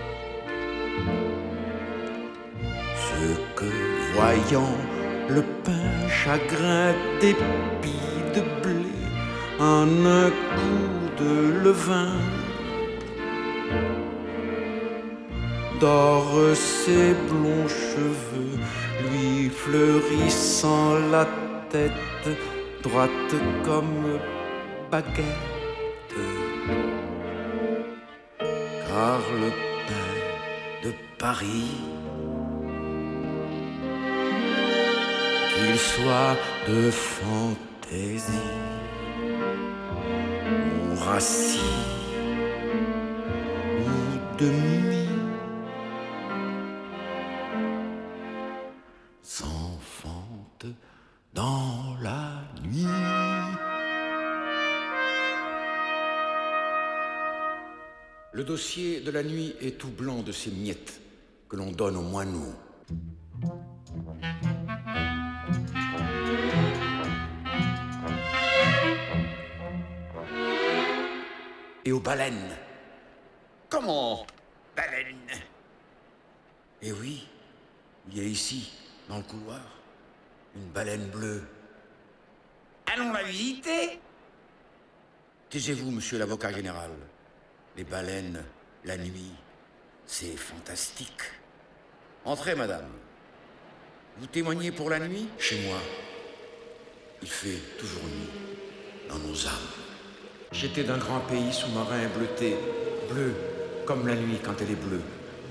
Ce que, voyant le pain chagrin d'épis de blé en un coup de levain, dore ses blonds cheveux, lui fleurissant la tête, droite comme baguette. Car le pain de Paris, qu'il soit de fantaisie ou rassis ou de nuit, s'enfante dans la nuit. Le dossier de la nuit est tout blanc de ces miettes que l'on donne aux moineaux. Et aux baleines. Comment? Baleine? Eh oui, il y a ici, dans le couloir, une baleine bleue. Allons la visiter. Taisez-vous, monsieur l'avocat général. Les baleines, la nuit, c'est fantastique. Entrez, madame. Vous témoignez pour la nuit? Chez moi, il fait toujours nuit, dans nos âmes. J'étais d'un grand pays sous-marin bleuté, bleu, comme la nuit quand elle est bleue.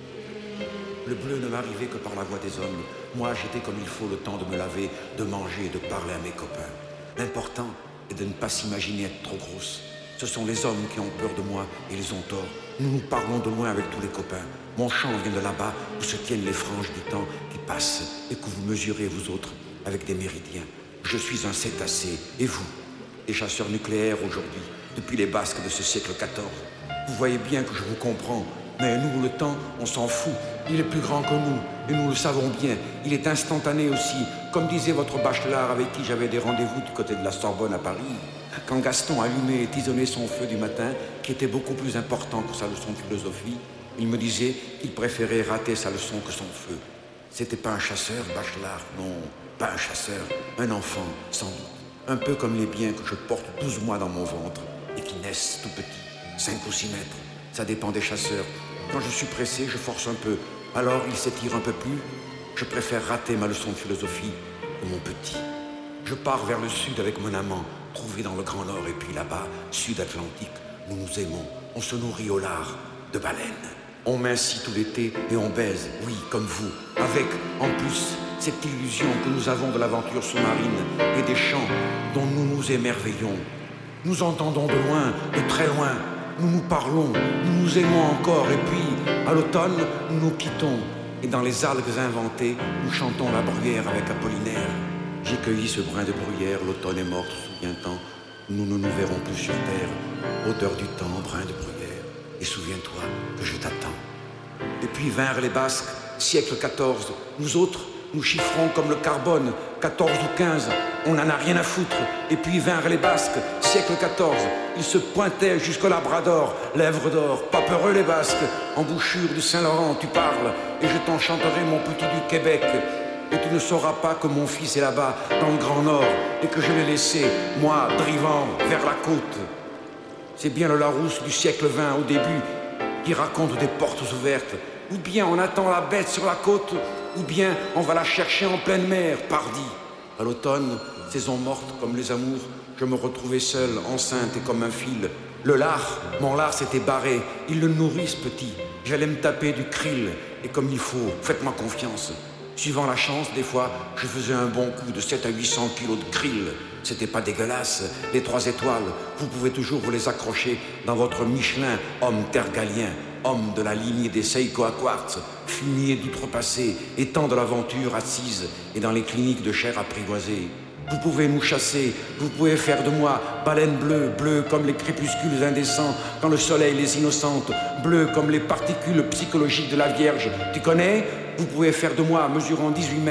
Le bleu ne m'arrivait que par la voix des hommes. Moi, j'étais comme il faut le temps de me laver, de manger, de parler à mes copains. L'important est de ne pas s'imaginer être trop grosse. Ce sont les hommes qui ont peur de moi et ils ont tort. Nous nous parlons de loin avec tous les copains. Mon champ vient de là-bas où se tiennent les franges du temps qui passent et que vous mesurez, vous autres, avec des méridiens. Je suis un cétacé. Et vous? Des chasseurs nucléaires aujourd'hui, depuis les Basques de ce siècle quatorze. Vous voyez bien que je vous comprends. Mais nous, le temps, on s'en fout. Il est plus grand que nous, et nous le savons bien. Il est instantané aussi, comme disait votre bachelard avec qui j'avais des rendez-vous du côté de la Sorbonne à Paris. Quand Gaston allumait et tisonnait son feu du matin, qui était beaucoup plus important que sa leçon de philosophie, il me disait qu'il préférait rater sa leçon que son feu. C'était pas un chasseur, bachelard, non, pas un chasseur, un enfant, sans doute. Un peu comme les biens que je porte douze mois dans mon ventre et qui naissent tout petits, cinq ou six mètres. Ça dépend des chasseurs. Quand je suis pressé, je force un peu. Alors il s'étire un peu plus. Je préfère rater ma leçon de philosophie ou mon petit. Je pars vers le sud avec mon amant, trouvé dans le Grand Nord, et puis là-bas, sud Atlantique, nous nous aimons. On se nourrit au lard de baleines. On mincit tout l'été et on baise, oui, comme vous, avec, en plus, cette illusion que nous avons de l'aventure sous-marine et des chants dont nous nous émerveillons. Nous entendons de loin, de très loin. Nous nous parlons, nous nous aimons encore, et puis, à l'automne, nous nous quittons. Et dans les algues inventées, nous chantons la bruyère avec Apollinaire. J'ai cueilli ce brin de bruyère, l'automne est mort, souviens-t'en. Nous ne nous verrons plus sur terre. Odeur du temps, brin de bruyère. Et souviens-toi que je t'attends. Et puis vinrent les Basques, siècle quatorze. Nous autres, nous chiffrons comme le carbone, quatorze ou quinze. On n'en a rien à foutre. Et puis vinrent les Basques, siècle quatorze. Ils se pointaient jusqu'au Labrador, lèvres d'or, pas peureux les Basques. Embouchure du Saint-Laurent, tu parles, et je t'en chanterai mon petit du Québec. Et tu ne sauras pas que mon fils est là-bas, dans le Grand Nord, et que je l'ai laissé, moi, drivant vers la côte. C'est bien le Larousse du siècle vingt au début, qui raconte des portes ouvertes. Ou bien on attend la bête sur la côte, ou bien on va la chercher en pleine mer, pardi. À l'automne, saison morte comme les amours, je me retrouvais seul, enceinte et comme un fil. Le lard, mon lard s'était barré, il le nourrit ce petit. J'allais me taper du krill, et comme il faut, faites-moi confiance. Suivant la chance, des fois, je faisais un bon coup de sept à huit cents kilos de krill. C'était pas dégueulasse. Les trois étoiles, vous pouvez toujours vous les accrocher dans votre Michelin, homme tergalien, homme de la lignée des Seiko à quartz, fumier d'outrepassé, étant de l'aventure assise et dans les cliniques de chair apprivoisée. Vous pouvez nous chasser, vous pouvez faire de moi baleine bleue, bleue comme les crépuscules indécents quand le soleil les innocente, bleue comme les particules psychologiques de la Vierge. Tu connais? Vous pouvez faire de moi, mesurant dix-huit mètres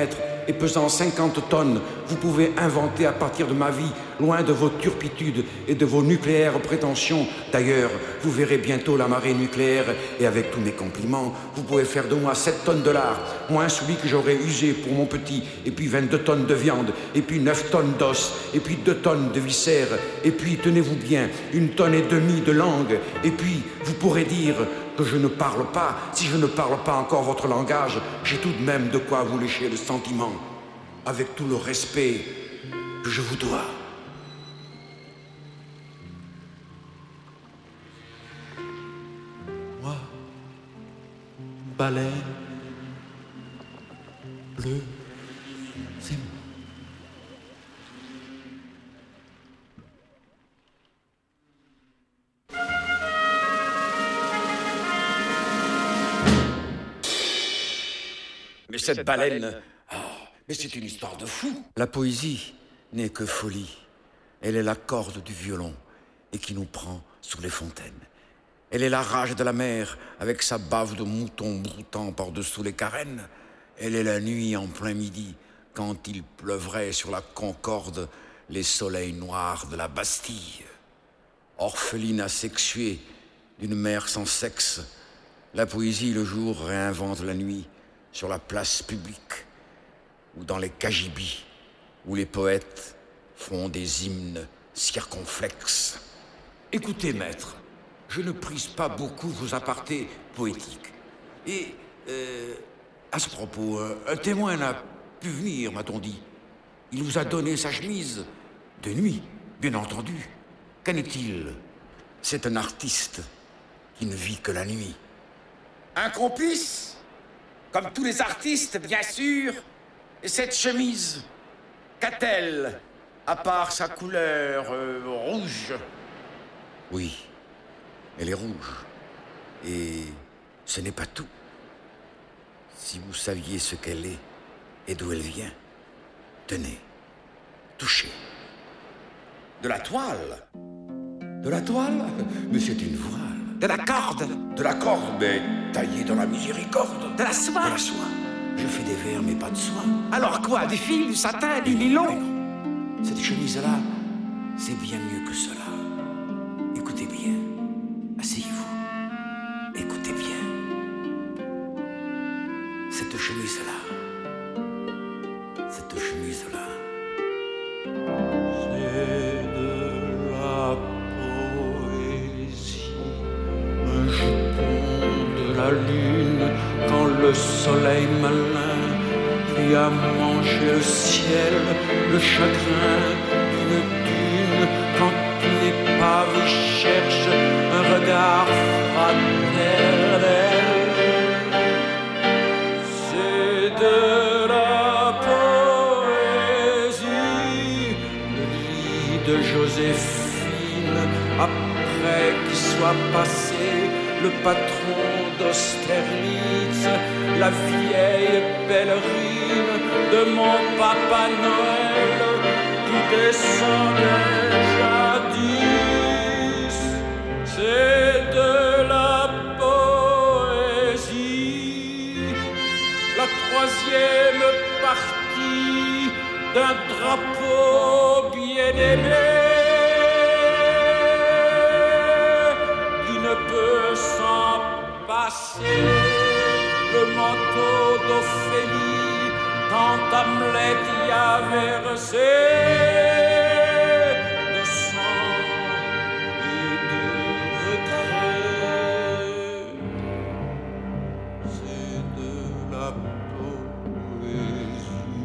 et pesant cinquante tonnes, vous pouvez inventer à partir de ma vie, loin de vos turpitudes et de vos nucléaires prétentions. D'ailleurs, vous verrez bientôt la marée nucléaire, et avec tous mes compliments, vous pouvez faire de moi sept tonnes de lard, moins celui que j'aurais usé pour mon petit, et puis vingt-deux tonnes de viande, et puis neuf tonnes d'os, et puis deux tonnes de viscères, et puis, tenez-vous bien, une tonne et demie de langue, et puis, vous pourrez dire que je ne parle pas. Si je ne parle pas encore votre langage, j'ai tout de même de quoi vous lécher le sentiment, avec tout le respect que je vous dois. Moi, baleine bleue, c'est moi. Mais cette baleine... Oh, mais c'est une histoire de fou. La poésie n'est que folie. Elle est la corde du violon et qui nous prend sous les fontaines. Elle est la rage de la mer avec sa bave de mouton broutant par-dessous les carènes. Elle est la nuit en plein midi quand il pleuvrait sur la Concorde les soleils noirs de la Bastille. Orpheline asexuée d'une mère sans sexe, la poésie le jour réinvente la nuit sur la place publique ou dans les cagibis où les poètes font des hymnes circonflexes. Écoutez, maître, je ne prise pas beaucoup vos apartés poétiques. Et, euh, à ce propos, un témoin n'a pu venir, m'a-t-on dit. Il vous a donné sa chemise de nuit, bien entendu. Qu'en est-il? C'est un artiste qui ne vit que la nuit. Un complice? Comme tous les artistes, bien sûr. Et cette chemise, qu'a-t-elle, à part sa couleur euh, rouge? Oui, elle est rouge. Et ce n'est pas tout. Si vous saviez ce qu'elle est et d'où elle vient, tenez, touchez. De la toile? De la toile? Mais c'est une voile. De la corde? De la corde, mais taillée dans la miséricorde. De la soie? De la soie. Je fais des vers, mais pas de soie. Alors quoi? Du fil, du satin, du nylon? Cette chemise-là, c'est bien mieux que cela. Écoutez bien. Asseyez-vous. Écoutez bien. Cette chemise-là. Cette chemise-là. C'est de la poésie. Un jupon de la lune quand le soleil malin lui a mangé le ciel, le chagrin d'une dune quand une épave cherche un regard fraternel. C'est de la poésie, le lit de Joséphine après qu'il soit passé le patron d'Austerlitz, la vieille pèlerine de mon papa Noël qui descendait jadis. C'est de la poésie, la troisième partie d'un drapeau bien-aimé qui ne peut s'en passer. Le manteau d'Ophélie quand Hamlet y a versé de sang et de regret. C'est de la poésie.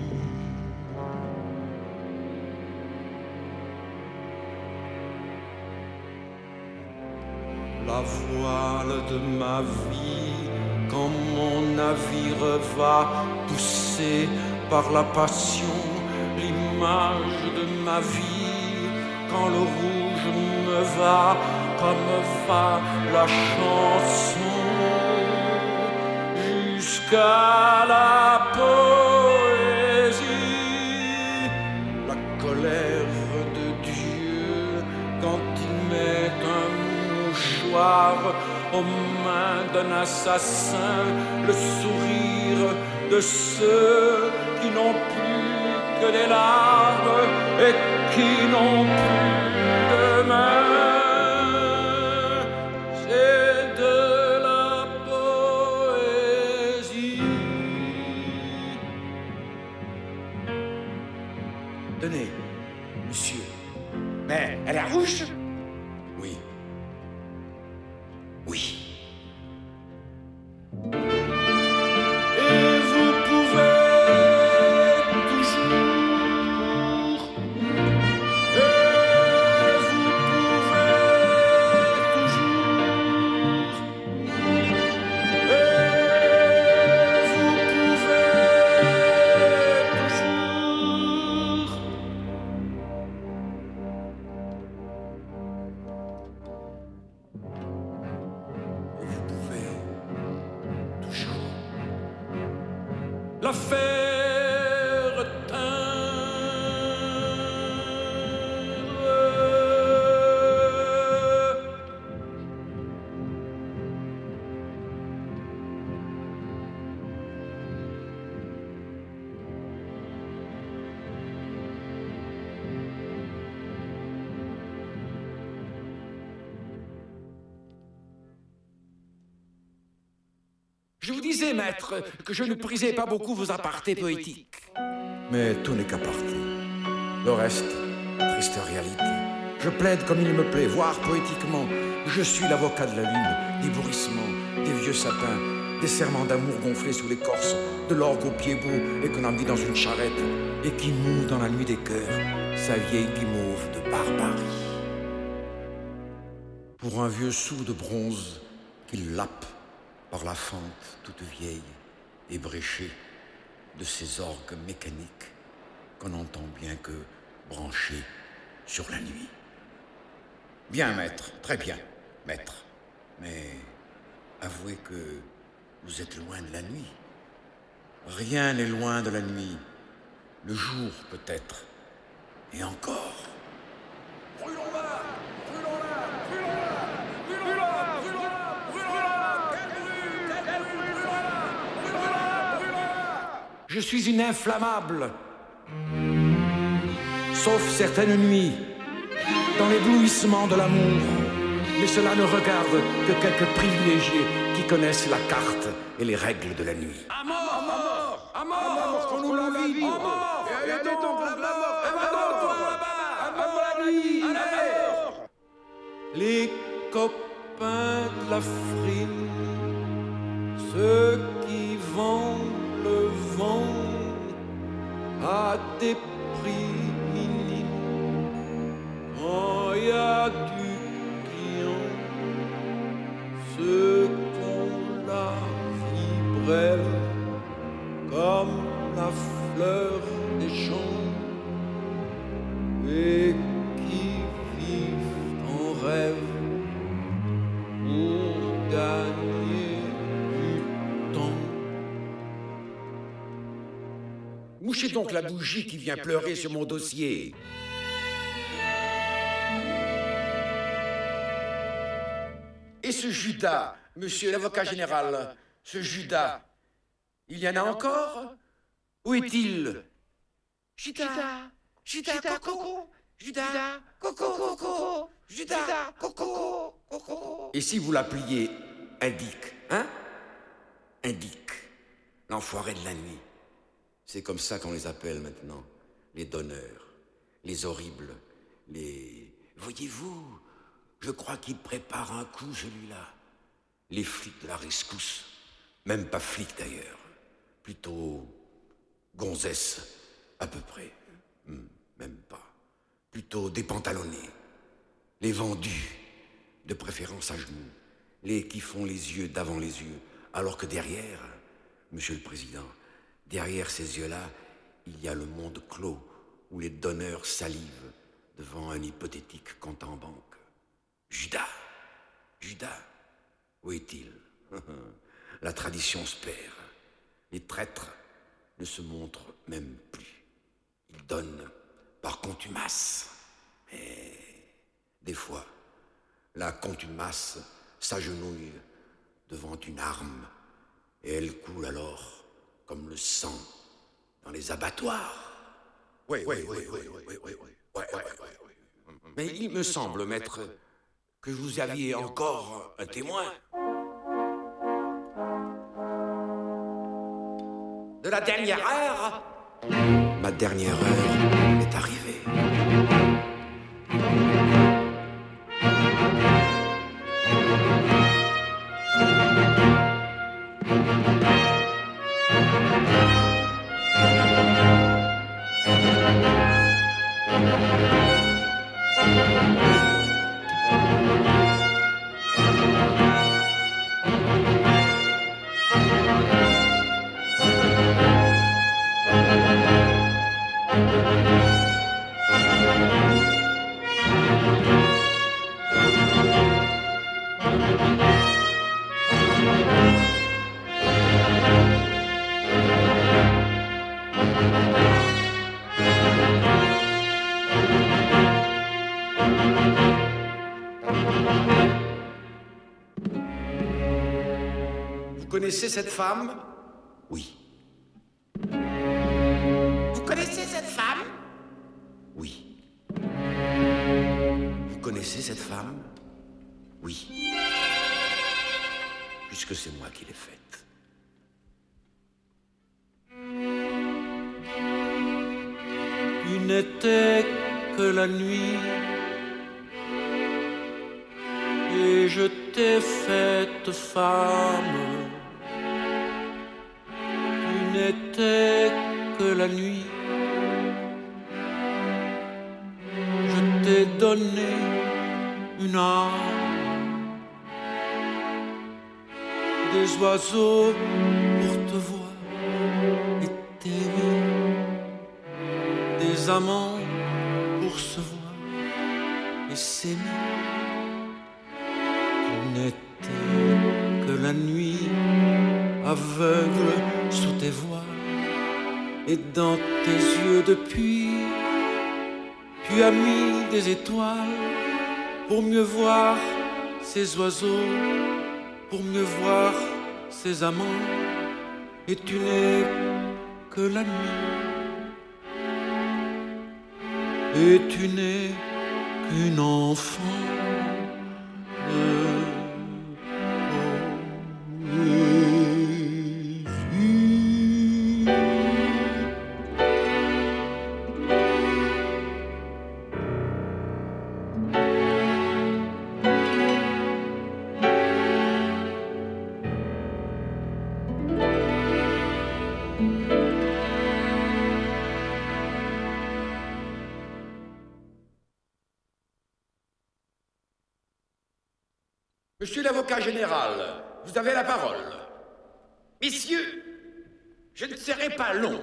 La voile de ma vie quand mon navire va pousser par la passion l'image de ma vie, quand le rouge me va comme va la chanson, jusqu'à la poésie, la colère de Dieu quand il met un mouchoir aux mains d'un assassin, le sourire de ceux qui n'ont plus que des larmes et qui n'ont plus de main. C'est de la poésie. Tenez, monsieur. Mais elle est rouge. Oui. Oui. Et vous pouvez toujours, et vous pouvez toujours, et vous pouvez toujours. Vous pouvez toujours. L'affaire tendre. Je vous disais, maître, que je ne prisais pas beaucoup vos apartés poétiques. Mais tout n'est qu'aparté. Le reste, triste réalité. Je plaide comme il me plaît, voire poétiquement. Je suis l'avocat de la lune, des bourrissements, des vieux sapins, des serments d'amour gonflés sous l'écorce, de l'orgue au pied beau et qu'on a mis dans une charrette, et qui moue dans la nuit des cœurs, sa vieille guimauve de barbarie. Pour un vieux sou de bronze qu'il lappe par la fente toute vieille et bréchée de ces orgues mécaniques qu'on n'entend bien que branchés sur la nuit. Bien, maître, très bien, maître. Mais avouez que vous êtes loin de la nuit. Rien n'est loin de la nuit. Le jour peut-être, et encore. Brûlons-la! Brûlons-la! Brûlons-la! Brûlons-la! Brûlons-la! Brûlons-la! Qu'elle brûle! Qu'elle brûle! Brûlons-la! Brûlons-la! Brûlons-la! Je suis inflammable. Sauf certaines nuits, dans l'éblouissement de l'amour. Mais cela ne regarde que quelques privilégiés qui connaissent la carte et les règles de la nuit. À mort! À mort! À mort! À mort! Qu'on nous la vie! À mort! Et allez donc là-bas! À mort! À mort la nuit! À la mort! Les copains de la frime, ceux qui vendent le vent à des prix minimes, quand il y a du client, ceux qu'on la vie brève comme la fleur des champs et qui vivent en rêve pour gagner du temps. Mouchez donc la bougie qui vient pleurer sur mon dossier. Et ce Judas, monsieur l'avocat général, ce Judas, il y en a encore? Où est-il? Judas, Judas, Coco, Judas, Coco, Coco, Judas, Coco, Coco. Et si vous l'appeliez Indique, hein? Indique, l'enfoiré de la nuit. C'est comme ça qu'on les appelle maintenant, les donneurs, les horribles, les... Voyez-vous, je crois qu'il prépare un coup, celui-là. Les flics de la rescousse, même pas flics d'ailleurs, plutôt gonzesses, à peu près, hmm, même pas, plutôt dépantalonnés, les vendus, de préférence à genoux, les qui font les yeux d'avant les yeux, alors que derrière, monsieur le président, derrière ces yeux-là, il y a le monde clos où les donneurs salivent devant un hypothétique compte en banque. Judas, Judas, où est-il? La tradition se perd. Les traîtres ne se montrent même plus. Ils donnent par contumace. Mais des fois, la contumace s'agenouille devant une arme et elle coule alors comme le sang dans les abattoirs. Oui, oui, oui, oui, oui, oui, oui, oui. Ouais, ouais, ouais. Mais il me semble, maître, que vous aviez encore un témoin. De la dernière heure? Ma dernière heure est arrivée. Vous connaissez cette femme? Oui. Vous connaissez cette femme? Oui. Vous connaissez cette femme? Oui. Puisque c'est moi qui l'ai faite. Tu n'étais que la nuit et je t'ai faite femme. Tu n'étais que la nuit, je t'ai donné une âme, des oiseaux pour te voir et t'aimer, des amants pour se voir et s'aimer. Tu n'étais que la nuit, aveugle sous tes voiles, et dans tes yeux depuis, tu as mis des étoiles pour mieux voir ces oiseaux, pour mieux voir ces amants, et tu n'es que la nuit, et tu n'es qu'une enfant de Monsieur l'avocat général, vous avez la parole. Messieurs, je ne serai pas long.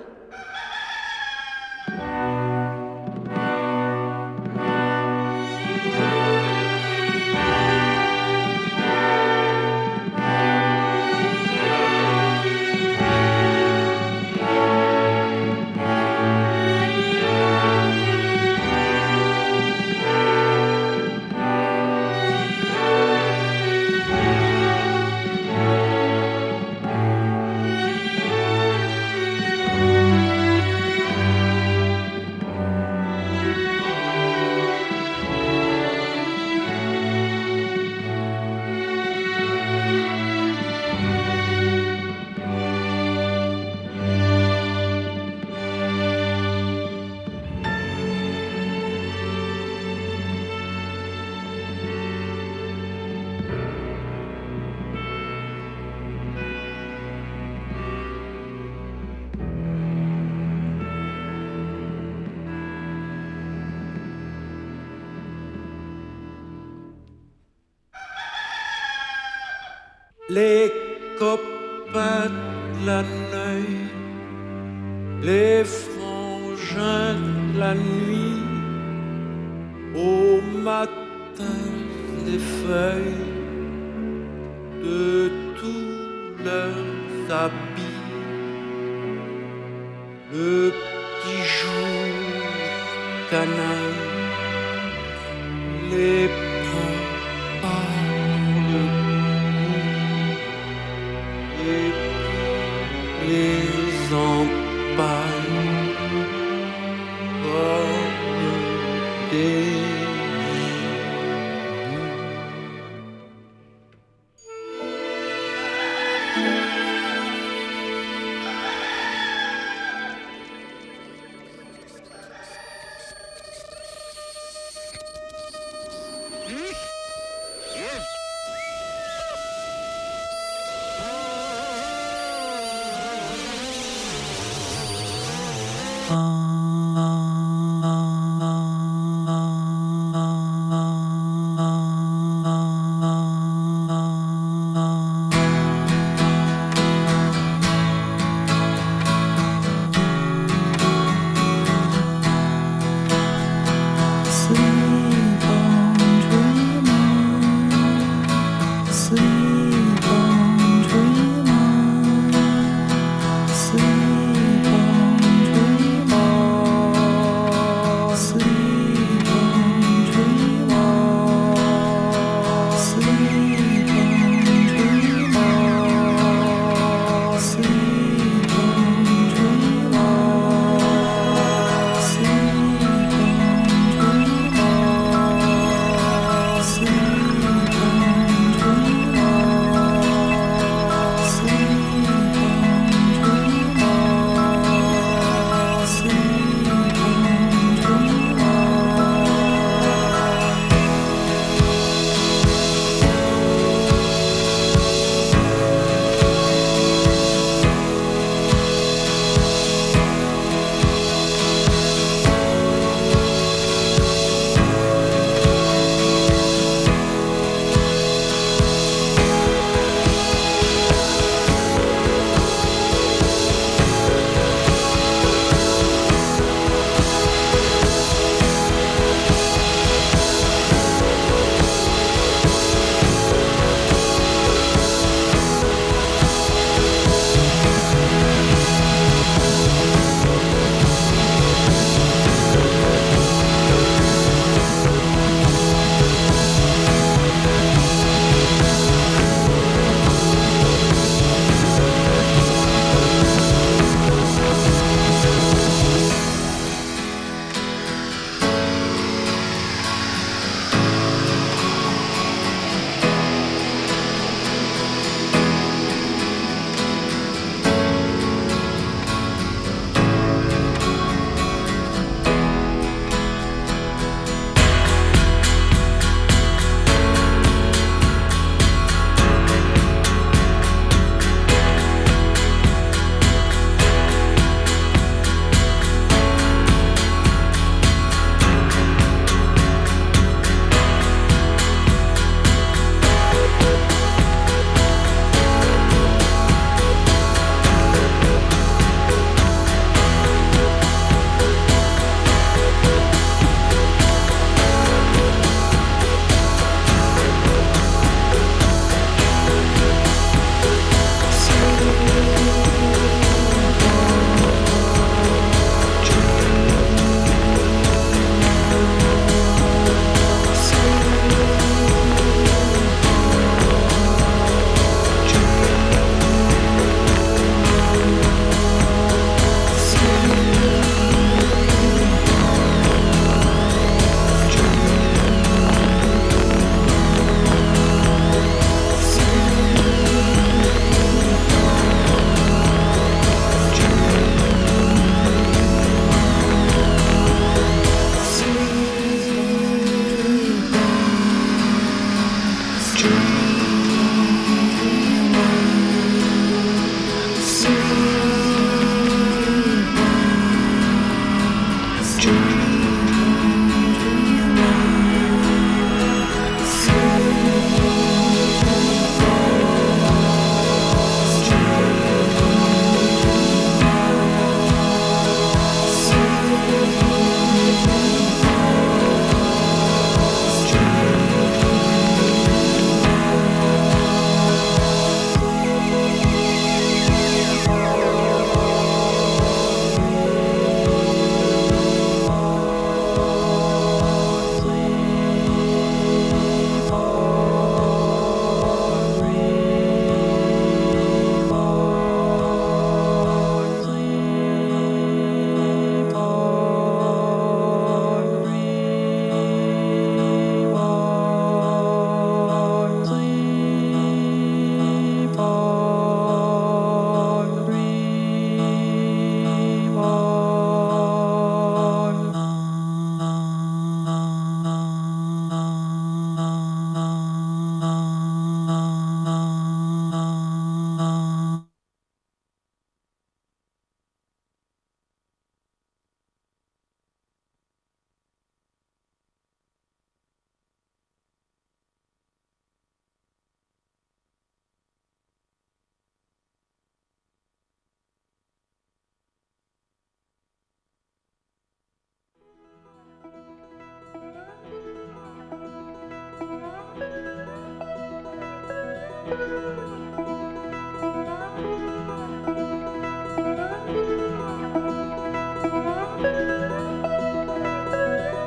Les copains de la nuit, les frangins de la nuit, au matin des feuilles de tous leurs habits, le petit jour canaille les prend par le et les empaille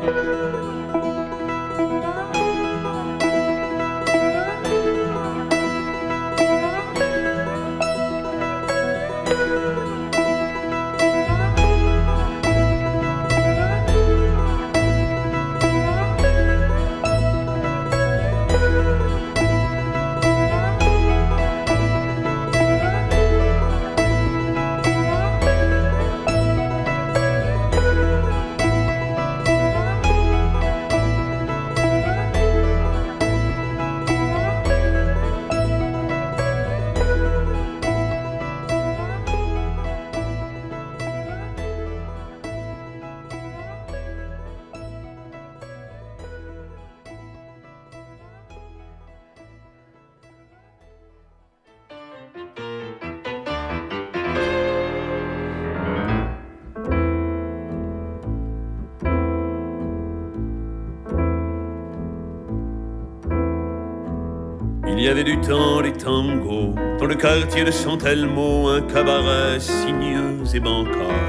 Il y avait du temps les tangos, dans le quartier de San Telmo, un cabaret sinueux et bancal.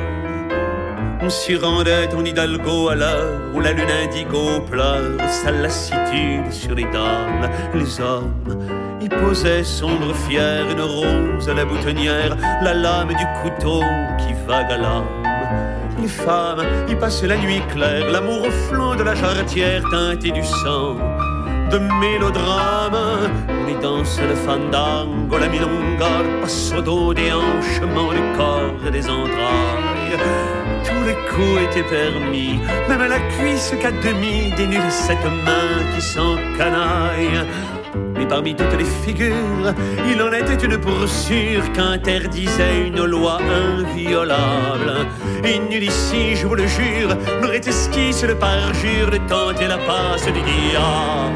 On s'y rendait en Hidalgo à l'heure où la lune indigo pleure sa lassitude sur les dames. Les hommes y posaient sombre fier, une rose à la boutonnière, la lame du couteau qui vague à l'âme. Les femmes y passaient la nuit claire, l'amour au flanc de la jarretière teinté du sang de mélodrame. On y dansait le fandango, la milonga, le passo dos, des hanchements du corps et des entrailles. Tous les coups étaient permis, même à la cuisse qu'à demi dénudait cette main qui s'encanaille. Mais parmi toutes les figures, il en était une pour sûr qu'interdisait une loi inviolable. Et nul ici, je vous le jure, n'aurait esquissé le parjure de tenter la passe du diable.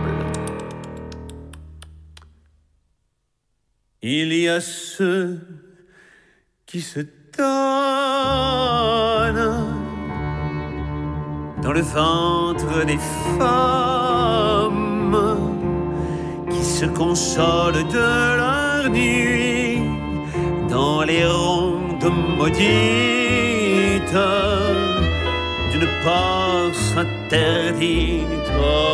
Il y a ceux qui se donnent dans le ventre des femmes, qui se consolent de leur nuit dans les rondes maudites d'une passe interdite. Oh,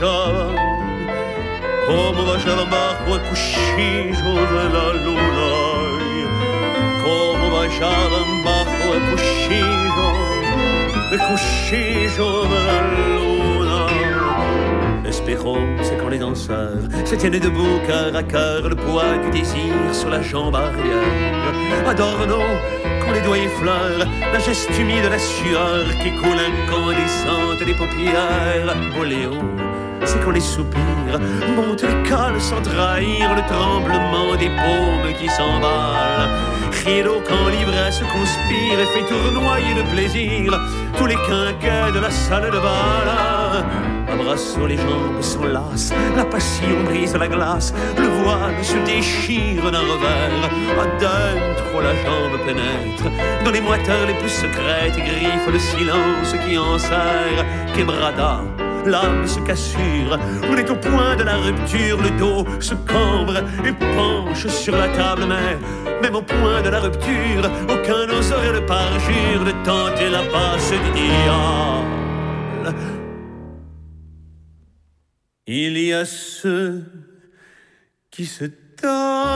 come baciava bajo el cuchillo de la luna, como baciava bajo el cuchillo, el cuchillo de la luna. Espérons, c'est quand les danseurs se tiennent debout cœur à cœur, le poids du désir sur la jambe arrière. Adorno, quand les doigts effleurent la geste humide de la sueur qui coule incandescente des paupières. Oléo, c'est quand les soupirs montent les cales sans trahir le tremblement des paumes qui s'emballent. Riedo quand l'ivresse conspire et fait tournoyer le plaisir tous les quinquets de la salle de bal. Abrassons les jambes s'enlacent, la passion brise la glace, le voile se déchire d'un revers. Adentro la jambe pénètre dans les moiteurs les plus secrètes et griffe le silence qui enserre. Quebrada, l'âme se cassure, on est au point de la rupture, le dos se cambre et penche sur la table, mais même au point de la rupture, aucun n'oserait le parjure de tenter la passe du diable. Il y a ceux qui se donnent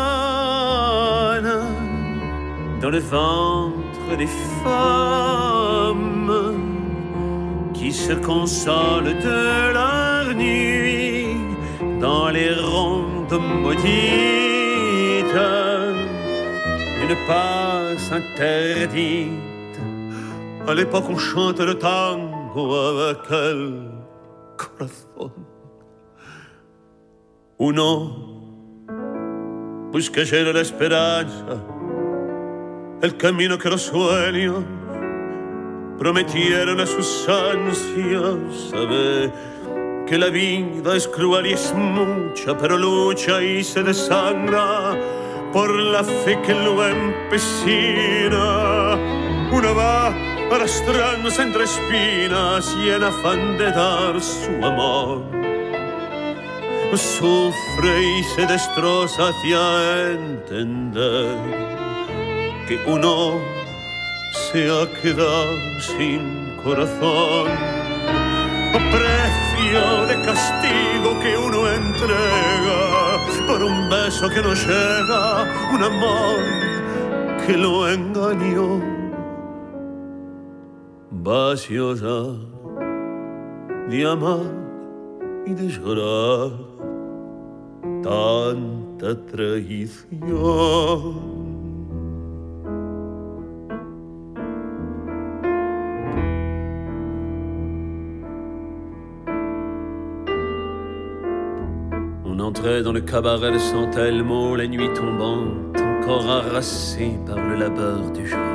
dans le ventre des femmes, qui se consolent de leur nuit dans les rondes maudites d'une passe interdite. À l'époque on chante le tango avec el corazón. Uno busca lleno la esperanza, el camino que los sueños prometieron a sus ansias. Sabe que la vida es cruel y es mucha, pero lucha y se desangra por la fe que lo empecina. Uno va arrastrándose entre espinas y en afán de dar su amor sufre y se destroza hacia entender que uno se ha quedado sin corazón. o precio de castigo que uno entrega por un beso que no llega, un amor que lo engañó. Vacío ya de amar y de llorar tanta traición. On entrait dans le cabaret de Santelmo, la nuit tombante, encore harassée par le labeur du jour.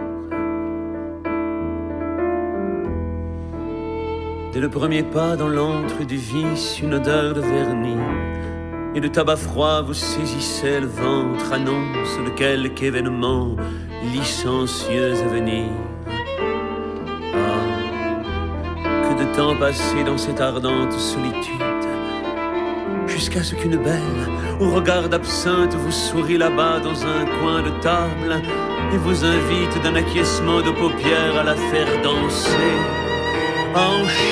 Dès le premier pas dans l'antre du vice, une odeur de vernis et de tabac froid vous saisissait le ventre, annonce de quelque événement licencieux à venir. Ah, que de temps passé dans cette ardente solitude, jusqu'à ce qu'une belle, au regard d'absinthe, vous sourit là-bas dans un coin de table et vous invite d'un acquiescement de paupières à la faire danser. En